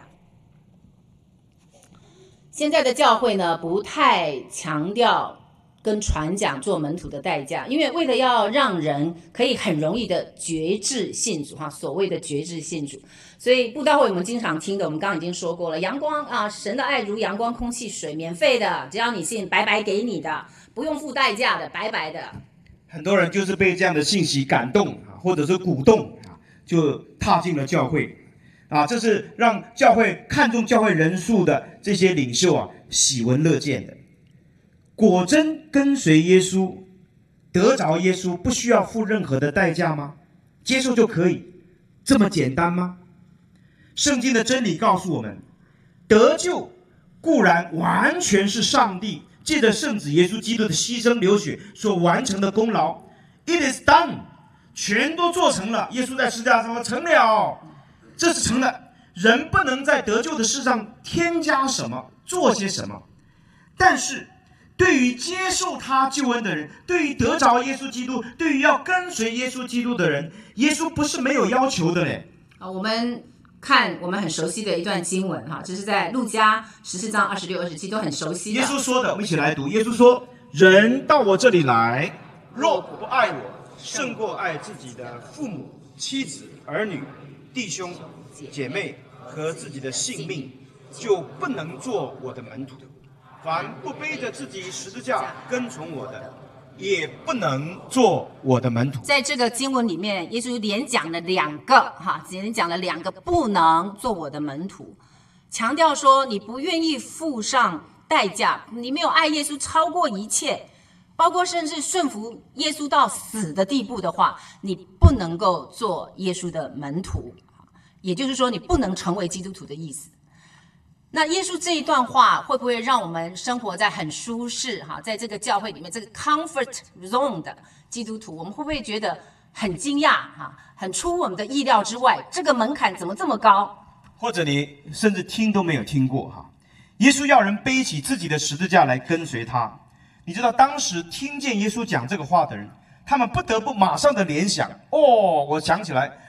现在的教会呢，不太强调跟传讲做门徒的代价，因为为了要让人可以很容易的决志信主所谓的决志信主，所以布道会我们经常听的，我们刚刚已经说过了，阳光神的爱如阳光、空气、水，免费的，只要你信，白白给你的，不用付代价的，白白的。 很多人就是被这样的信息感动或者是鼓动就踏进了教会这是让教会看重教会人数的这些领袖喜闻乐见的。果真跟随耶稣，得着耶稣，不需要付任何的代价吗？接受就可以，这么简单吗？圣经的真理告诉我们，得救固然完全是上帝借着圣子耶稣基督的牺牲流血所完成的功劳 ，It is done， 全都做成了。耶稣在十字架上成了，这是成了。人不能在得救的事上添加什么，做些什么，但是对于接受他救恩的人，对于得着耶稣基督，对于要跟随耶稣基督的人，耶稣不是没有要求的嘞。 我们看我们很熟悉的一段经文这是在路加14章26、27都很熟悉的。 耶稣说的，我们一起来读。耶稣说：“人到我这里来，若不爱我，胜过爱自己的父母、妻子、儿女、弟兄、姐妹和自己的性命，就不能做我的门徒。凡不背着自己十字架跟从我的，也不能做我的门徒。” 在这个经文里面，耶稣连讲了2个连讲了2个不能做我的门徒，强调说你不愿意付上代价，你没有爱耶稣超过一切，包括甚至顺服耶稣到死的地步的话，你不能够做耶稣的门徒，也就是说你不能成为基督徒的意思。那耶稣这一段话会不会让我们生活在很舒适在这个教会里面这个 comfort zone 的基督徒，我们会不会觉得很惊讶很出我们的意料之外，这个门槛怎么这么高？ 或者你甚至听都没有听过耶稣要人背起自己的十字架来跟随他。你知道当时听见耶稣讲这个话的人，他们不得不马上的联想，我想起来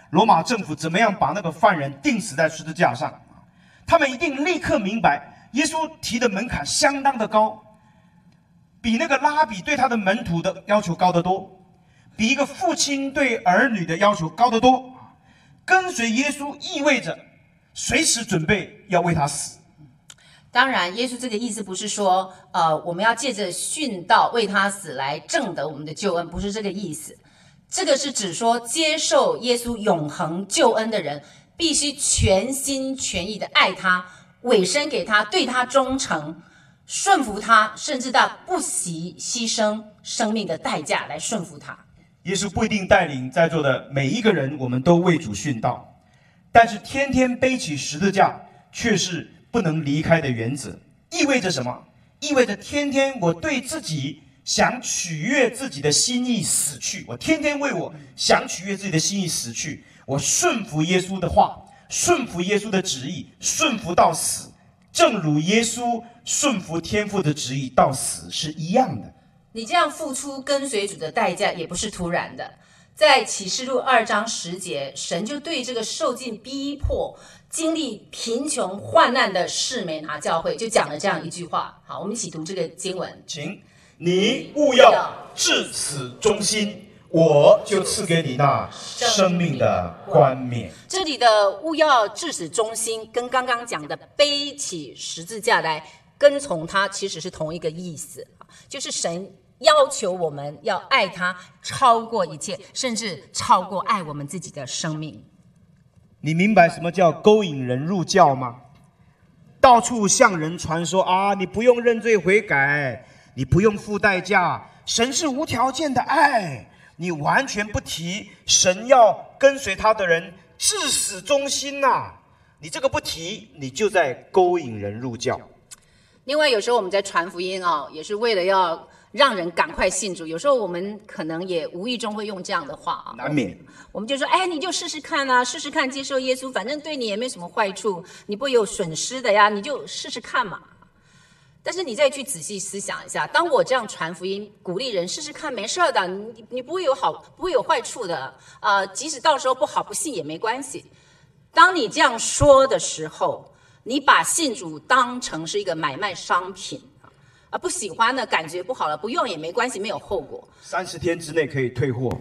罗马政府怎么样把那个犯人钉死在十字架上，他们一定立刻明白，耶稣提的门槛相当的高，比那个拉比对他的门徒的要求高得多，比一个父亲对儿女的要求高得多。跟随耶稣意味着随时准备要为他死。 当然，耶稣这个意思不是说，我们要借着殉道为他死来挣得我们的救恩，不是这个意思。这个是指说，接受耶稣永恒救恩的人，必须全心全意的爱他，委身给他，对他忠诚，顺服他，甚至到不惜牺牲生命的代价来顺服他。 耶稣不一定带领在座的每一个人，我们都为主殉道，但是天天背起十字架却是不能离开的原则。意味着什么？意味着天天我对自己想取悦自己的心意死去，我天天为我想取悦自己的心意死去，我顺服耶稣的话，顺服耶稣的旨意，顺服到死，正如耶稣顺服天父的旨意到死是一样的。 你这样付出跟随主的代价也不是突然的。在启示录2章10节，神就对这个受尽逼迫、经历贫穷患难的士美拿教会就讲了这样一句话。好，我们一起读这个经文。 请你务要至死忠心，我就赐给你那生命的冠冕。 这里的务要至死忠心，跟刚刚讲的背起十字架来跟从他，其实是同一个意思，就是神要求我们要爱他超过一切，甚至超过爱我们自己的生命。 你明白什么叫勾引人入教吗？到处向人传说啊，你不用认罪悔改，你不用付代价，神是无条件的爱，你完全不提神要跟随他的人至死忠心呐，你这个不提，你就在勾引人入教。 另外，有时候我们在传福音也是为了要让人赶快信主，有时候我们可能也无意中会用这样的话难免。 我们就说，你就试试看啊，试试看接受耶稣，反正对你也没什么坏处，你不会有损失的呀，你就试试看嘛。但是你再去仔细思想一下，当我这样传福音，鼓励人试试看，没事的，你不会有坏处的，即使到时候不好不信也没关系。当你这样说的时候，你把信主当成是一个买卖商品。不喜欢的感觉不好了，不用也没关系，没有后果。 30天之内可以退货。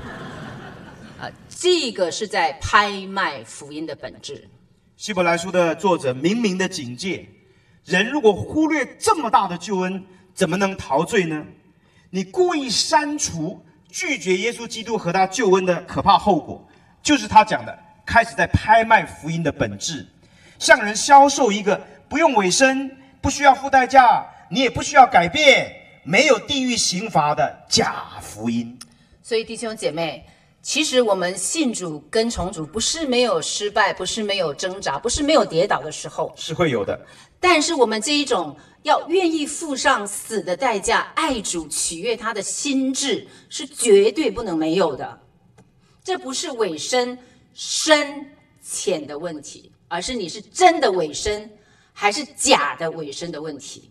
这个是在拍卖福音的本质。 希伯来书的作者明明的警戒，人如果忽略这么大的救恩，怎么能逃罪呢？你故意删除、拒绝耶稣基督和他救恩的可怕后果，就是他讲的，开始在拍卖福音的本质，向人销售一个不用委身、不需要付代价，你也不需要改变，没有地狱刑罚的假福音。 所以弟兄姐妹，其实我们信主跟从主，不是没有失败，不是没有挣扎，不是没有跌倒的时候， 是会有的。 但是我们这一种要愿意付上死的代价，爱主取悦他的心智，是绝对不能没有的。这不是委身深浅的问题，而是你是真的委身还是假的委身的问题。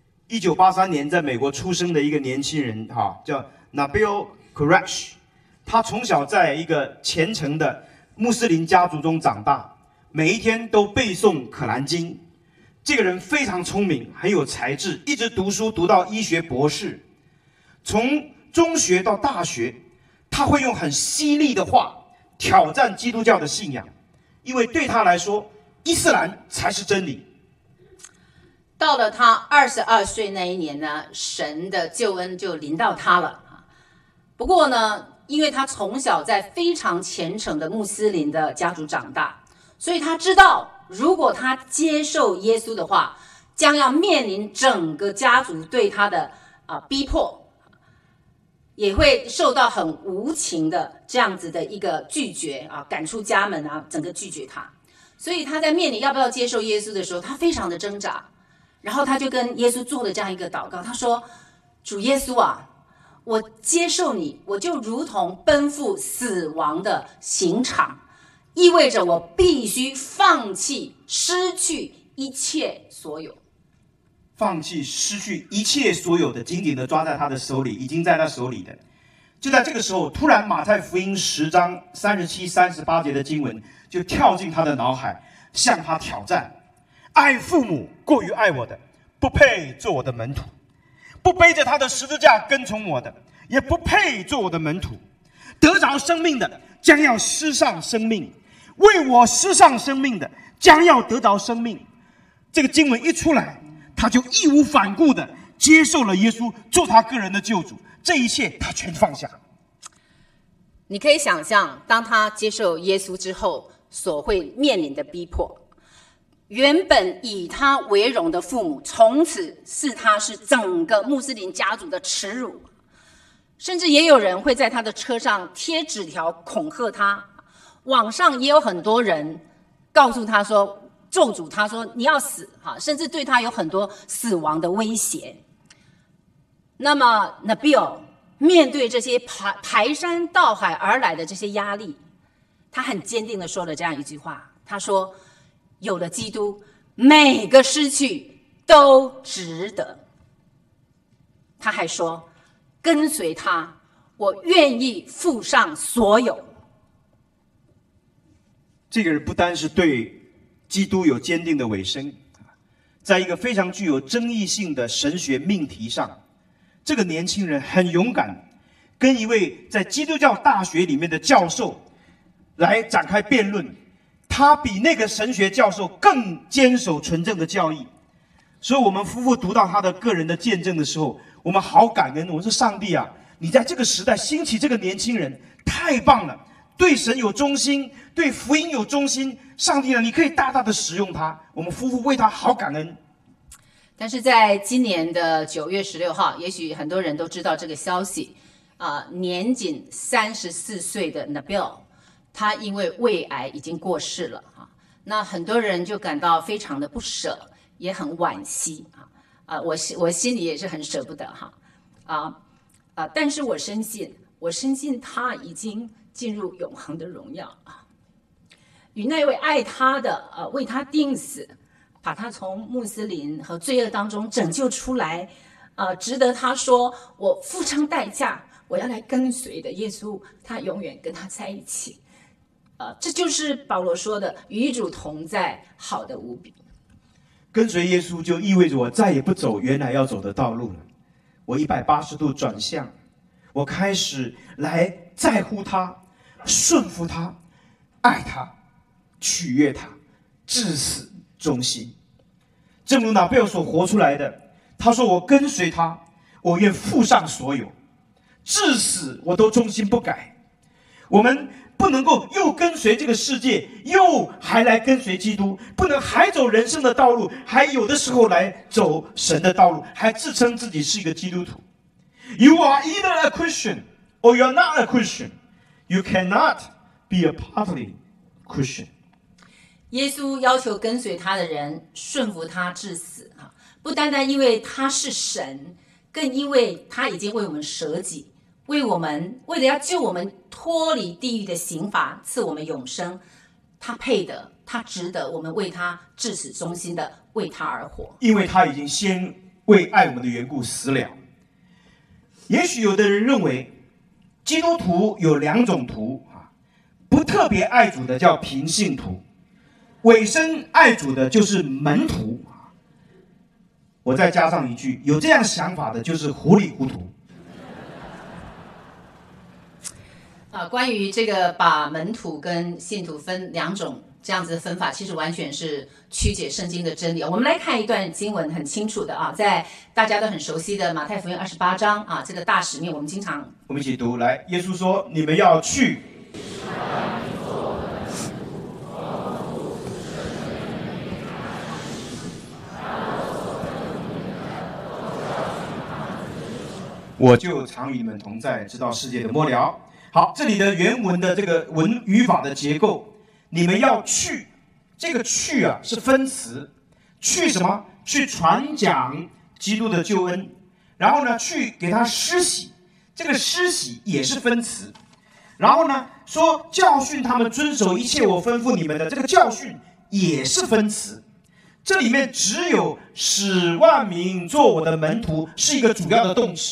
1983年在美国出生的一个年轻人，叫 Nabil Qureshi， 他从小在一个虔诚的穆斯林家族中长大，每一天都背诵可兰经。这个人非常聪明，很有才智，一直读书读到医学博士。从中学到大学，他会用很犀利的话挑战基督教的信仰，因为对他来说，伊斯兰才是真理。 到了他22岁那一年呢，神的救恩就临到他了。不过呢，因为他从小在非常虔诚的穆斯林的家族长大，所以他知道，如果他接受耶稣的话，将要面临整个家族对他的逼迫，也会受到很无情的这样子的一个拒绝赶出家门整个拒绝他。所以他在面临要不要接受耶稣的时候，他非常的挣扎。然后他就跟耶稣做了这样一个祷告，他说：主耶稣啊，我接受你，我就如同奔赴死亡的刑场，意味着我必须放弃、失去一切所有。 放弃、失去一切所有的，紧紧的抓在他的手里，已经在他手里的。 就在这个时候，突然马太福音10章37、38节的经文就跳进他的脑海，向他挑战：爱父母过于爱我的，不配做我的门徒；不背着他的十字架跟从我的，也不配做我的门徒。得着生命的，将要失丧生命；为我失丧生命的，将要得着生命。这个经文一出来，他就义无反顾地接受了耶稣做他个人的救主，这一切他全放下。 你可以想象，当他接受耶稣之后所会面临的逼迫。原本以他为荣的父母，从此视他是整个穆斯林家族的耻辱，甚至也有人会在他的车上贴纸条恐吓他。网上也有很多人告诉他说，咒诅他说你要死，甚至对他有很多死亡的威胁。那么 Nabil 面对这些排山倒海而来的这些压力，他很坚定地说了这样一句话，他说：有了基督，每个失去都值得。他还说，跟随他，我愿意付上所有。 这个人不单是对基督有坚定的委身，在一个非常具有争议性的神学命题上，这个年轻人很勇敢，跟一位在基督教大学里面的教授来展开辩论。他比那个神学教授更坚守纯正的教义，所以我们夫妇读到他的个人的见证的时候，我们好感恩。我说上帝啊，你在这个时代兴起这个年轻人，太棒了，对神有忠心，对福音有忠心。上帝呢，你可以大大的使用他，我们夫妇为他好感恩。 但是在今年的9月16号，也许很多人都知道这个消息，年仅34岁的 Nabil，他因为胃癌已经过世了那很多人就感到非常的不舍，也很惋惜我心里也是很舍不得但是我深信他已经进入永恒的荣耀与那位爱他的为他定死，把他从穆斯林和罪恶当中拯救出来值得他说我付上代价，我要来跟随的耶稣，他永远跟他在一起。这就是保罗说的与主同在，好的无比。 跟随耶稣就意味着我再也不走原来要走的道路了，我180度转向，我开始来在乎他，顺服他，爱他，取悦他，至死忠心。正如拿贝尔所活出来的，他说我跟随他，我愿付上所有，至死我都忠心不改。我们不能够又跟随这个世界，又还来跟随基督，不能还走人生的道路，还有的时候来走神的道路，还自称自己是一个基督徒。You are either a Christian or you are not a Christian. You cannot be a partly Christian. 耶稣要求跟随他的人顺服他至死不单单因为他是神，更因为他已经为我们舍己，为了要救我们脱离地狱的刑罚，赐我们永生。他配得，他值得我们为他至死忠心的为他而活， 因为他已经先为爱我们的缘故死了。也许有的人认为基督徒有2种徒不特别爱主的叫平信徒，委身爱主的就是门徒。我再加上一句，有这样想法的就是糊里糊涂。 关于这个把门徒跟信徒分2种这样子的分法，其实完全是曲解圣经的真理。我们来看一段经文，很清楚的在大家都很熟悉的马太福音28章这个大使命，我们一起读。来，耶稣说：“你们要去。”我就常与你们同在，直到世界的末了。好，这里的原文的这个语法的结构，你们要去，这个去是分词，去什么？去传讲基督的救恩，然后呢，去给他施洗，这个施洗也是分词，然后呢，说教训他们遵守一切我吩咐你们的，这个教训也是分词。这里面只有使万民做我的门徒是一个主要的动词。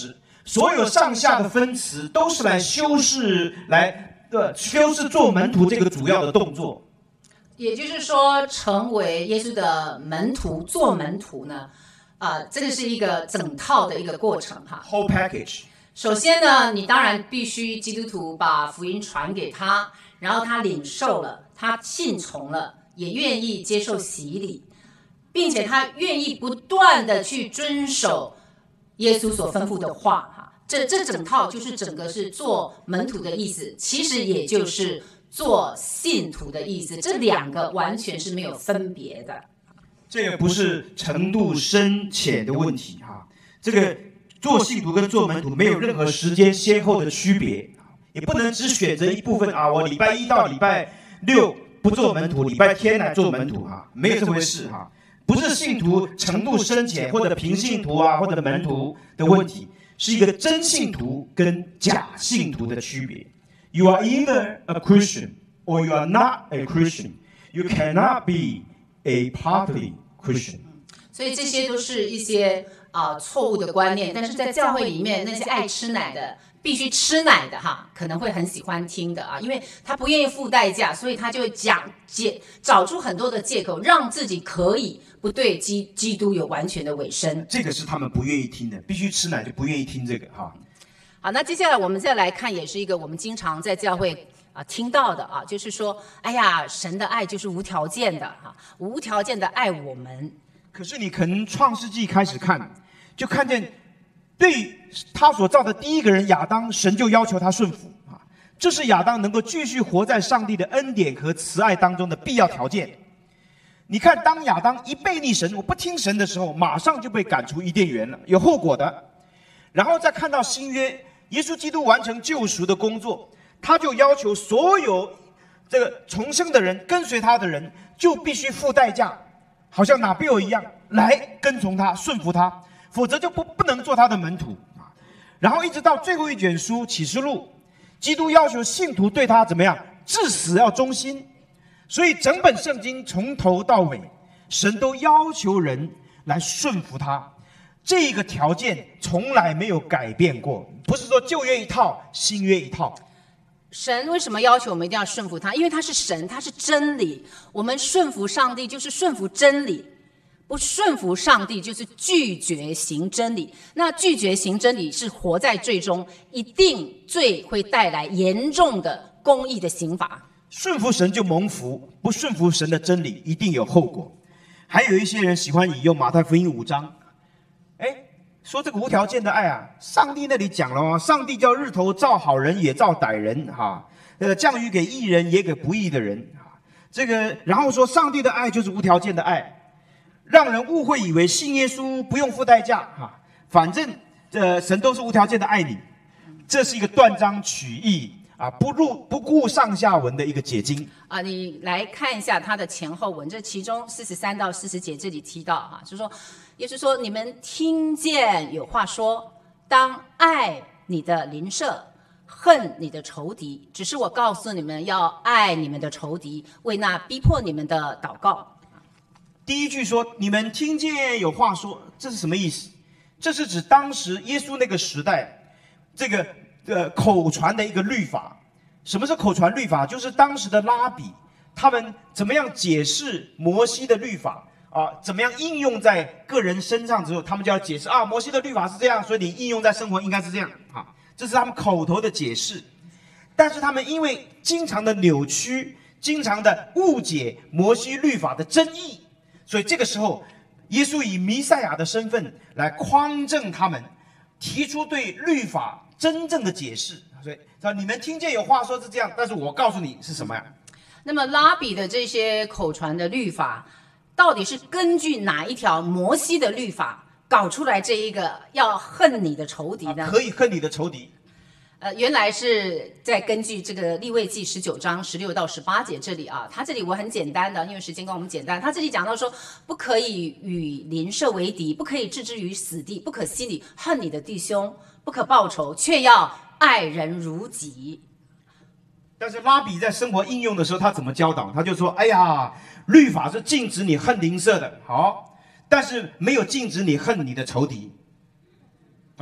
所有上下的分词都是来修饰做门徒这个主要的动作。 也就是说，成为耶稣的门徒，做门徒呢，这个是一个整套的一个过程哈。 Whole package。 首先呢，你当然必须基督徒把福音传给他，然后他领受了，他信从了，也愿意接受洗礼，并且他愿意不断的去遵守耶稣所吩咐的话哈。这整套就是整个是做门徒的意思，其实也就是做信徒的意思，这两个完全是没有分别的。 这也不是程度深浅的问题哈，这个做信徒跟做门徒没有任何时间先后的区别，也不能只选择一部分啊，我礼拜一到礼拜六不做门徒，礼拜天来做门徒哈，没有这回事哈，不是信徒程度深浅或者平信徒啊或者门徒的问题，是一个真信徒跟假信徒的区别。You are either a Christian or you are not a Christian. You cannot be a partly Christian. 所以这些都是一些错误的观念，但是在教会里面，那些爱吃奶的、必须吃奶的哈，可能会很喜欢听的啊，因为他不愿意付代价，所以他就会找出很多的借口，让自己可以不对基督有完全的委身。 这个是他们不愿意听的，必须吃奶就不愿意听这个哈。 好，那接下来我们再来看，也是一个我们经常在教会听到的啊，就是说，哎呀，神的爱就是无条件的哈，无条件的爱我们。 可是你可能创世纪开始看，就看见对他所造的第一个人亚当，神就要求他顺服啊，这是亚当能够继续活在上帝的恩典和慈爱当中的必要条件。你看，当亚当一背逆神，我不听神的时候，马上就被赶出伊甸园了，有后果的。然后再看到新约，耶稣基督完成救赎的工作，他就要求所有这个重生的人、跟随他的人，就必须付代价，好像拿比欧一样来跟从他、顺服他，否则就不能做他的门徒啊。然后一直到最后一卷书启示录，基督要求信徒对他怎么样？至死要忠心。所以整本圣经从头到尾，神都要求人来顺服他。这个条件从来没有改变过，不是说旧约一套，新约一套。 神为什么要求我们一定要顺服他？因为他是神，他是真理。我们顺服上帝就是顺服真理，不顺服上帝就是拒绝行真理。那拒绝行真理是活在罪中，一定罪会带来严重的公义的刑罚。 顺服神就蒙福，不顺服神的真理一定有后果。还有一些人喜欢引用马太福音5章。说这个无条件的爱啊，上帝那里讲了哦，上帝叫日头照好人也照歹人哈，降雨给义人也给不义的人哈。这个然后说上帝的爱就是无条件的爱，让人误会以为信耶稣不用付代价哈，反正神都是无条件的爱你，这是一个断章取义啊，不顾上下文的一个解经啊。你来看一下它的前后文，这其中43到40节这里提到哈，就是说。耶稣说：“你们听见有话说，当爱你的邻舍，恨你的仇敌。只是我告诉你们，要爱你们的仇敌，为那逼迫你们的祷告。” 第一句说：“你们听见有话说”，这是什么意思？这是指当时耶稣那个时代，这个口传的一个律法。什么是口传律法？就是当时的拉比他们怎么样解释摩西的律法。怎么样应用在个人身上之后，他们就要解释啊，摩西的律法是这样，所以你应用在生活应该是这样啊，这是他们口头的解释。但是他们因为经常的扭曲，经常的误解摩西律法的真意，所以这个时候，耶稣以弥赛亚的身份来匡正他们，提出对律法真正的解释。所以你们听见有话说是这样，但是我告诉你是什么呀？ 那么拉比的这些口传的律法。到底是根据哪一条摩西的律法搞出来这一个要恨你的仇敌呢？ 可以恨你的仇敌。 原来是在根据这个利未记19章16到18节这里啊，它这里我很简单的，因为时间跟我们简单，它这里讲到说，不可以与邻舍为敌，不可以置之于死地，不可心里恨你的弟兄，不可报仇，却要爱人如己。 但是拉比在生活应用的时候，他怎么教导？他就说：“哎呀，律法是禁止你恨邻舍的，好，但是没有禁止你恨你的仇敌，啊，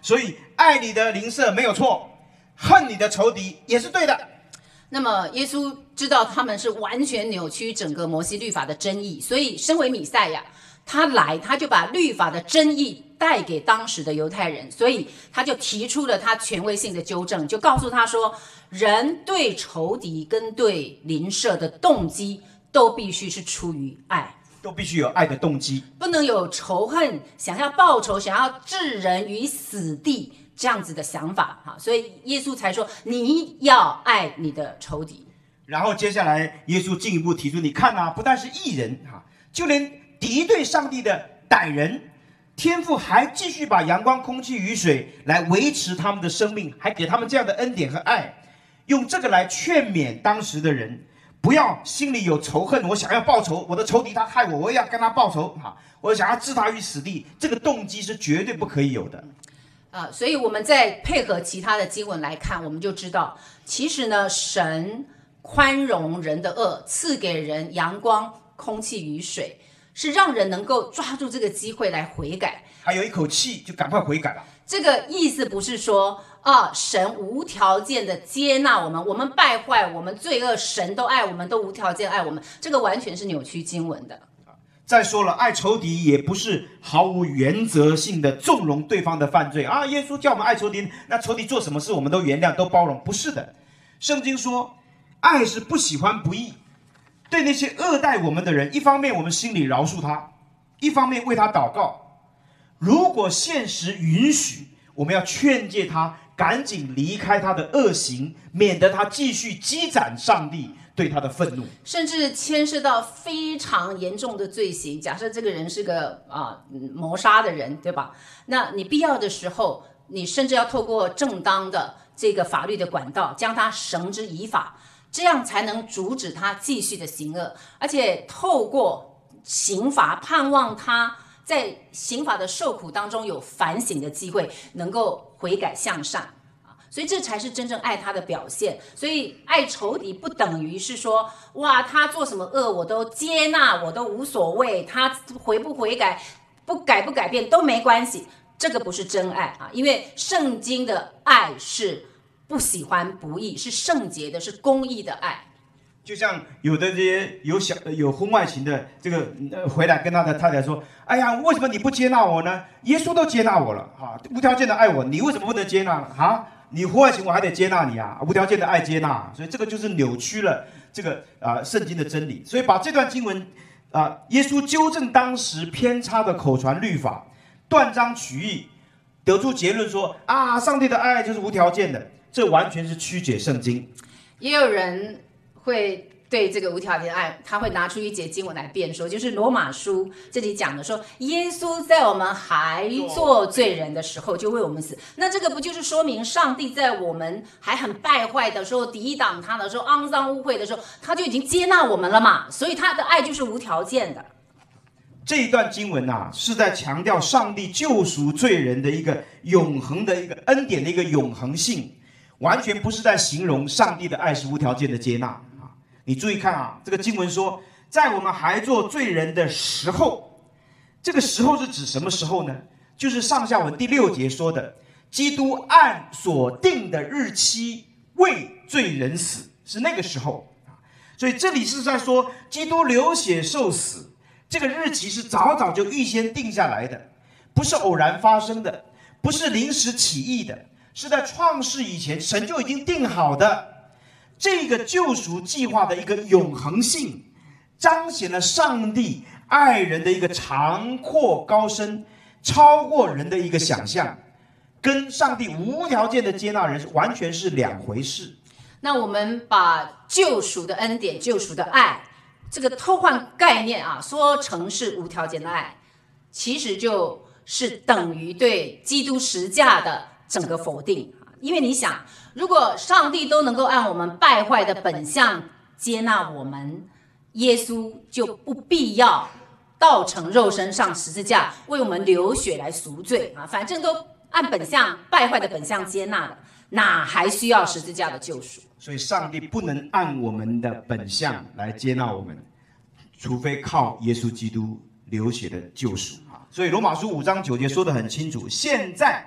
所以爱你的邻舍没有错，恨你的仇敌也是对的。 那么耶稣知道他们是完全扭曲整个摩西律法的真意，所以身为弥赛亚，他就把律法的真意带给当时的犹太人，所以他就提出了他权威性的纠正，就告诉他说，人对仇敌跟对邻舍的动机都必须是出于爱， 都必须有爱的动机， 不能有仇恨，想要报仇，想要置人于死地这样子的想法哈，所以耶稣才说你要爱你的仇敌。 然后接下来耶稣进一步提出，你看啊，不但是义人啊，就连敌对上帝的歹人，天父还继续把阳光、空气、雨水来维持他们的生命，还给他们这样的恩典和爱，用这个来劝勉当时的人，不要心里有仇恨，我想要报仇，我的仇敌他害我，我也要跟他报仇啊，我想要置他于死地，这个动机是绝对不可以有的。 所以我们再配合其他的经文来看，我们就知道，其实呢，神宽容人的恶，赐给人阳光、空气、雨水，是让人能够抓住这个机会来悔改， 还有一口气就赶快悔改了。 这个意思不是说神无条件的接纳我们，我们败坏，我们罪恶，神都爱我们，都无条件爱我们，这个完全是扭曲经文的。 再说了，爱仇敌也不是毫无原则性的纵容对方的犯罪啊！耶稣叫我们爱仇敌，那仇敌做什么事我们都原谅、都包容，不是的。圣经说，爱是不喜欢不义，对那些恶待我们的人，一方面我们心里饶恕他，一方面为他祷告。如果现实允许，我们要劝诫他赶紧离开他的恶行，免得他继续积攒上帝对他的愤怒， 甚至牵涉到非常严重的罪行。假设这个人是个谋杀的人，对吧？那你必要的时候，你甚至要透过正当的这个法律的管道，将他绳之以法，这样才能阻止他继续的行恶，而且透过刑罚，盼望他在刑罚的受苦当中有反省的机会，能够悔改向善。所以这才是真正爱他的表现。所以爱仇敌不等于是说，哇，他做什么恶我都接纳，我都无所谓，他悔不悔改，不改变都没关系，这个不是真爱啊！因为圣经的爱是不喜欢不义，是圣洁的，是公义的爱。 就像有的这些有婚外情的这个回来跟他的太太说，哎呀，为什么你不接纳我呢？耶稣都接纳我了啊，无条件的爱我，你为什么不能接纳啊？你婚外情我还得接纳你啊，无条件的爱接纳，所以这个就是扭曲了这个圣经的真理。所以把这段经文耶稣纠正当时偏差的口传律法，断章取义，得出结论说啊，上帝的爱就是无条件的，这完全是曲解圣经。 也有人会对这个无条件的爱，他会拿出一节经文来辩说，就是罗马书这里讲的说，耶稣在我们还做罪人的时候就为我们死。那这个不就是说明上帝在我们还很败坏的时候，抵挡他的时候，肮脏污秽的时候，他就已经接纳我们了嘛？所以他的爱就是无条件的。 这一段经文是在强调上帝救赎罪人的一个永恒的一个恩典的一个永恒性，完全不是在形容上帝的爱是无条件的接纳。你注意看这个经文说，在我们还做罪人的时候，这个时候是指什么时候呢？就是上下文第6节说的，基督按所定的日期为罪人死，是那个时候。所以这里是在说，基督流血受死，这个日期是早早就预先定下来的，不是偶然发生的，不是临时起意的，是在创世以前神就已经定好的。这个救赎计划的一个永恒性，彰显了上帝爱人的一个长阔高深，超过人的一个想象，跟上帝无条件的接纳人完全是两回事。 那我们把救赎的恩典、救赎的爱，这个偷换概念说成是无条件的爱，其实就是等于对基督十架的整个否定。因为你想，如果上帝都能够按我们败坏的本相接纳我们，耶稣就不必要道成肉身上十字架为我们流血来赎罪反正都按本相败坏的本相接纳了，哪还需要十字架的救赎？ 所以上帝不能按我们的本相来接纳我们，除非靠耶稣基督流血的救赎所以罗马书5章9节说得很清楚，现在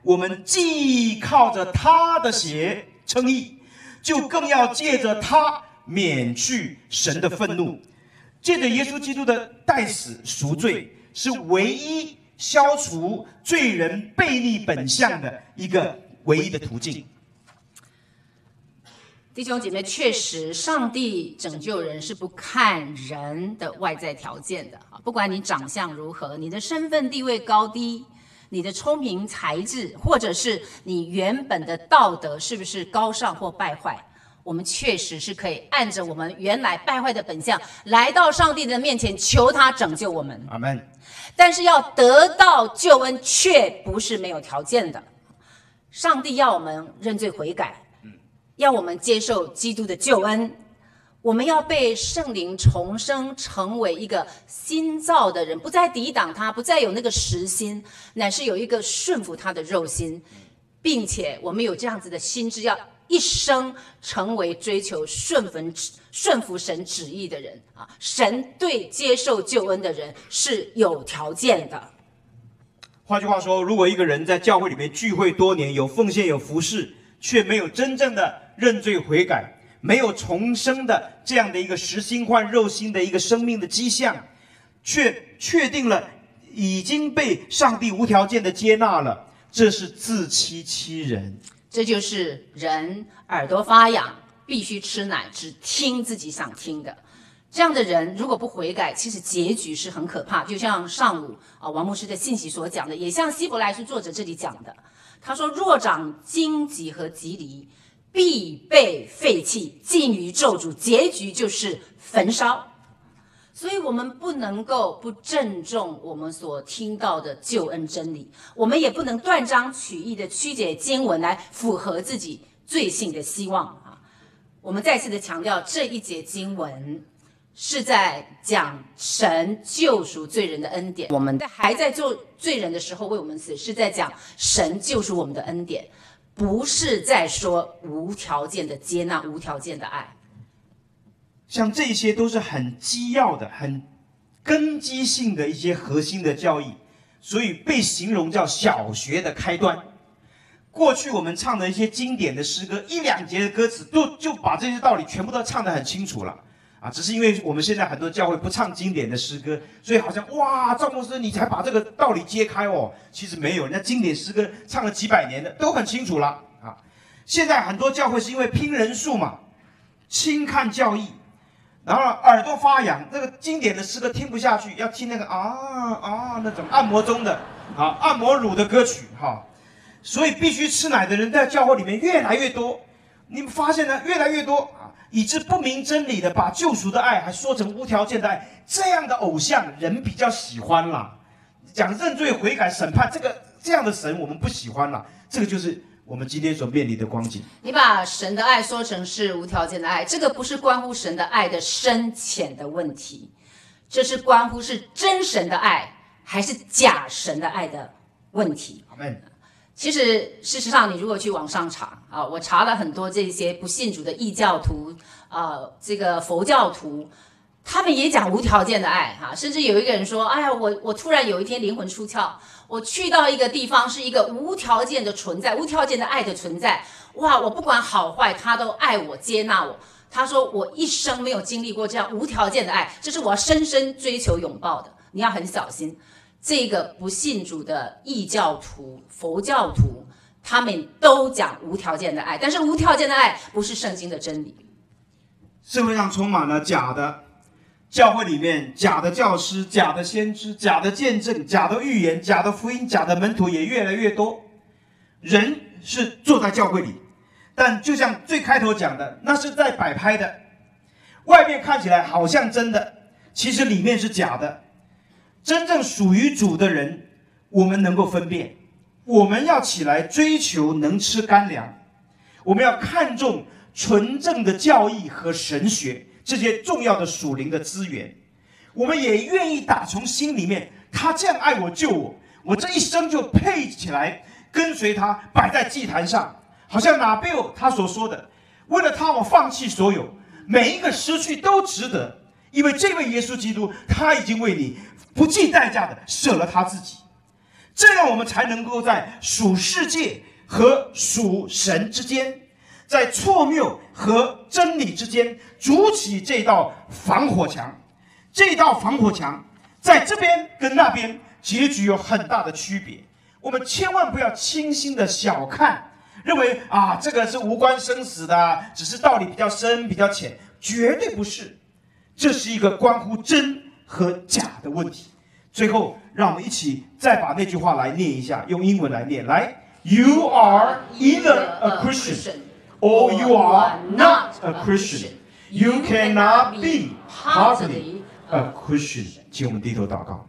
我们既靠着他的血称义，就更要借着他免去神的愤怒。借着耶稣基督的代死赎罪，是唯一消除罪人悖逆本相的一个唯一的途径。 弟兄姐妹，确实，上帝拯救人是不看人的外在条件的啊，不管你长相如何，你的身份地位高低，你的聪明才智，或者是你原本的道德是不是高尚或败坏，我们确实是可以按着我们原来败坏的本相，来到上帝的面前，求他拯救我们。 阿们。 但是要得到救恩，却不是没有条件的。上帝要我们认罪悔改，要我们接受基督的救恩，我们要被圣灵重生，成为一个新造的人，不再抵挡他，不再有那个实心，乃是有一个顺服他的肉心，并且我们有这样子的心智，要一生成为追求顺服神旨意的人啊！神对接受救恩的人是有条件的。 换句话说，如果一个人在教会里面聚会多年，有奉献有服侍，却没有真正的认罪悔改，没有重生的这样的一个实心换肉心的一个生命的迹象，却确定了已经被上帝无条件的接纳了，这是自欺欺人。 这就是人耳朵发痒，必须吃奶，只听自己想听的。这样的人如果不悔改，其实结局是很可怕。就像上午王牧师的信息所讲的，也像希伯来书作者这里讲的，他说：若长荆棘和棘藜，必被废弃，尽于咒诅，结局就是焚烧。所以我们不能够不郑重我们所听到的救恩真理，我们也不能断章取义的曲解经文来符合自己罪性的希望啊！我们再次的强调，这一节经文是在讲神救赎罪人的恩典。我们还在做罪人的时候为我们死，是在讲神救赎我们的恩典，不是在说无条件的接纳、无条件的爱。 像这些都是很基要的、很根基性的一些核心的教义，所以被形容叫小学的开端。过去我们唱的一些经典的诗歌，一两节的歌词就把这些道理全部都唱得很清楚了啊！只是因为我们现在很多教会不唱经典的诗歌，所以好像哇，赵牧师你才把这个道理揭开哦。其实没有，人家经典诗歌唱了几百年的都很清楚了啊。现在很多教会是因为拼人数嘛，轻看教义。然后耳朵发痒，那个经典的诗歌听不下去，要听那个那种按摩中的按摩乳的歌曲所以必须吃奶的人在教会里面越来越多。你们发现呢？越来越多以致不明真理的把救赎的爱还说成无条件的爱，这样的偶像人比较喜欢啦。讲认罪悔改审判这样的神我们不喜欢啦。这个就是我们今天所面临的光景。 你把神的爱说成是无条件的爱，这个不是关乎神的爱的深浅的问题，这是关乎是真神的爱还是假神的爱的问题。 阿们。 其实事实上，你如果去网上查我查了很多这些不信主的异教徒这个佛教徒，他们也讲无条件的爱甚至有一个人说：哎呀，我突然有一天灵魂出窍，我去到一个地方，是一个无条件的存在，无条件的爱的存在。哇，我不管好坏，他都爱我，接纳我。他说我一生没有经历过这样无条件的爱，这是我要深深追求拥抱的。你要很小心，这个不信主的异教徒、佛教徒，他们都讲无条件的爱，但是无条件的爱不是圣经的真理。 社会上充满了假的。教会里面假的教师、假的先知、假的见证、假的预言、假的福音、假的门徒也越来越多。人是坐在教会里，但就像最开头讲的，那是在摆拍的，外面看起来好像真的，其实里面是假的。真正属于主的人，我们能够分辨，我们要起来追求能吃干粮，我们要看重纯正的教义和神学这些重要的属灵的资源，我们也愿意打从心里面，他这样爱我救我，我这一生就配起来跟随他，摆在祭坛上，好像拿贝尔他所说的，为了他我放弃所有，每一个失去都值得，因为这位耶稣基督他已经为你不计代价的舍了他自己。 这样我们才能够在属世界和属神之间，在错谬和真理之间筑起这道防火墙。这道防火墙在这边跟那边结局有很大的区别，我们千万不要轻心的小看，认为这个是无关生死的，只是道理比较深比较浅，绝对不是。这是一个关乎真和假的问题。最后，让我们一起再把那句话来念一下，用英文来念。来 ，You are either a Christian or you are not a Christian. You cannot be partly a Christian. 请我们低头祷告。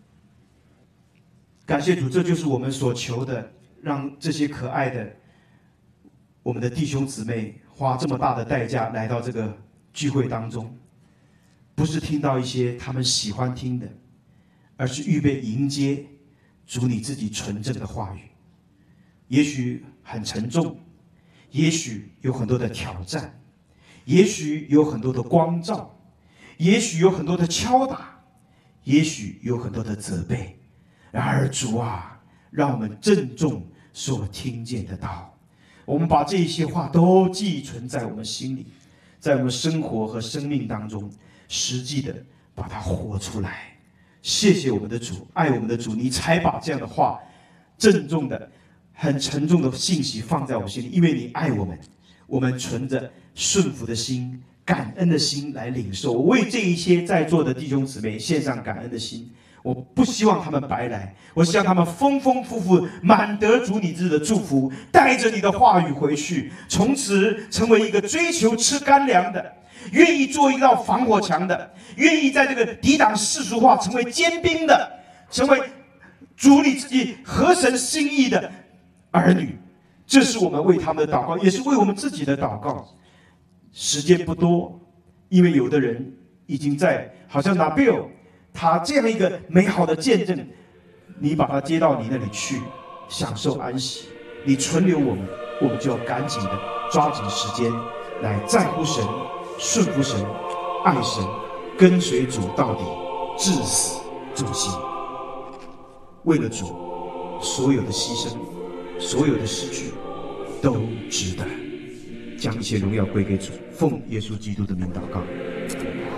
感谢主，这就是我们所求的，让这些可爱的我们的弟兄姊妹花这么大的代价来到这个聚会当中，不是听到一些他们喜欢听的，而是预备迎接主你自己纯正的话语。也许很沉重，也许有很多的挑战，也许有很多的光照，也许有很多的敲打，也许有很多的责备。然而主啊，让我们郑重所听见的道，我们把这些话都寄存在我们心里，在我们生活和生命当中实际的把它活出来。谢谢我们的主，爱我们的主，你才把这样的话郑重的很沉重的信息放在我们心里，因为你爱我们，我们存着顺服的心、感恩的心来领受。我为这一些在座的弟兄姊妹献上感恩的心，我不希望他们白来，我希望他们丰丰富富满得主你自己的祝福，带着你的话语回去，从此成为一个追求吃干粮的，愿意做一道防火墙的，愿意在这个抵挡世俗化成为坚兵的，成为主你自己合神心意的儿女。这是我们为他们的祷告，也是为我们自己的祷告。时间不多，因为有的人已经在，好像拿贝尔他这样一个美好的见证，你把他接到你那里去，享受安息。你存留我们，我们就要赶紧的抓紧时间来在乎神、顺服神、爱神，跟随主到底，至死忠心。为了主，所有的牺牲，所有的失去，都值得。将一切荣耀归给主，奉耶稣基督的名祷告。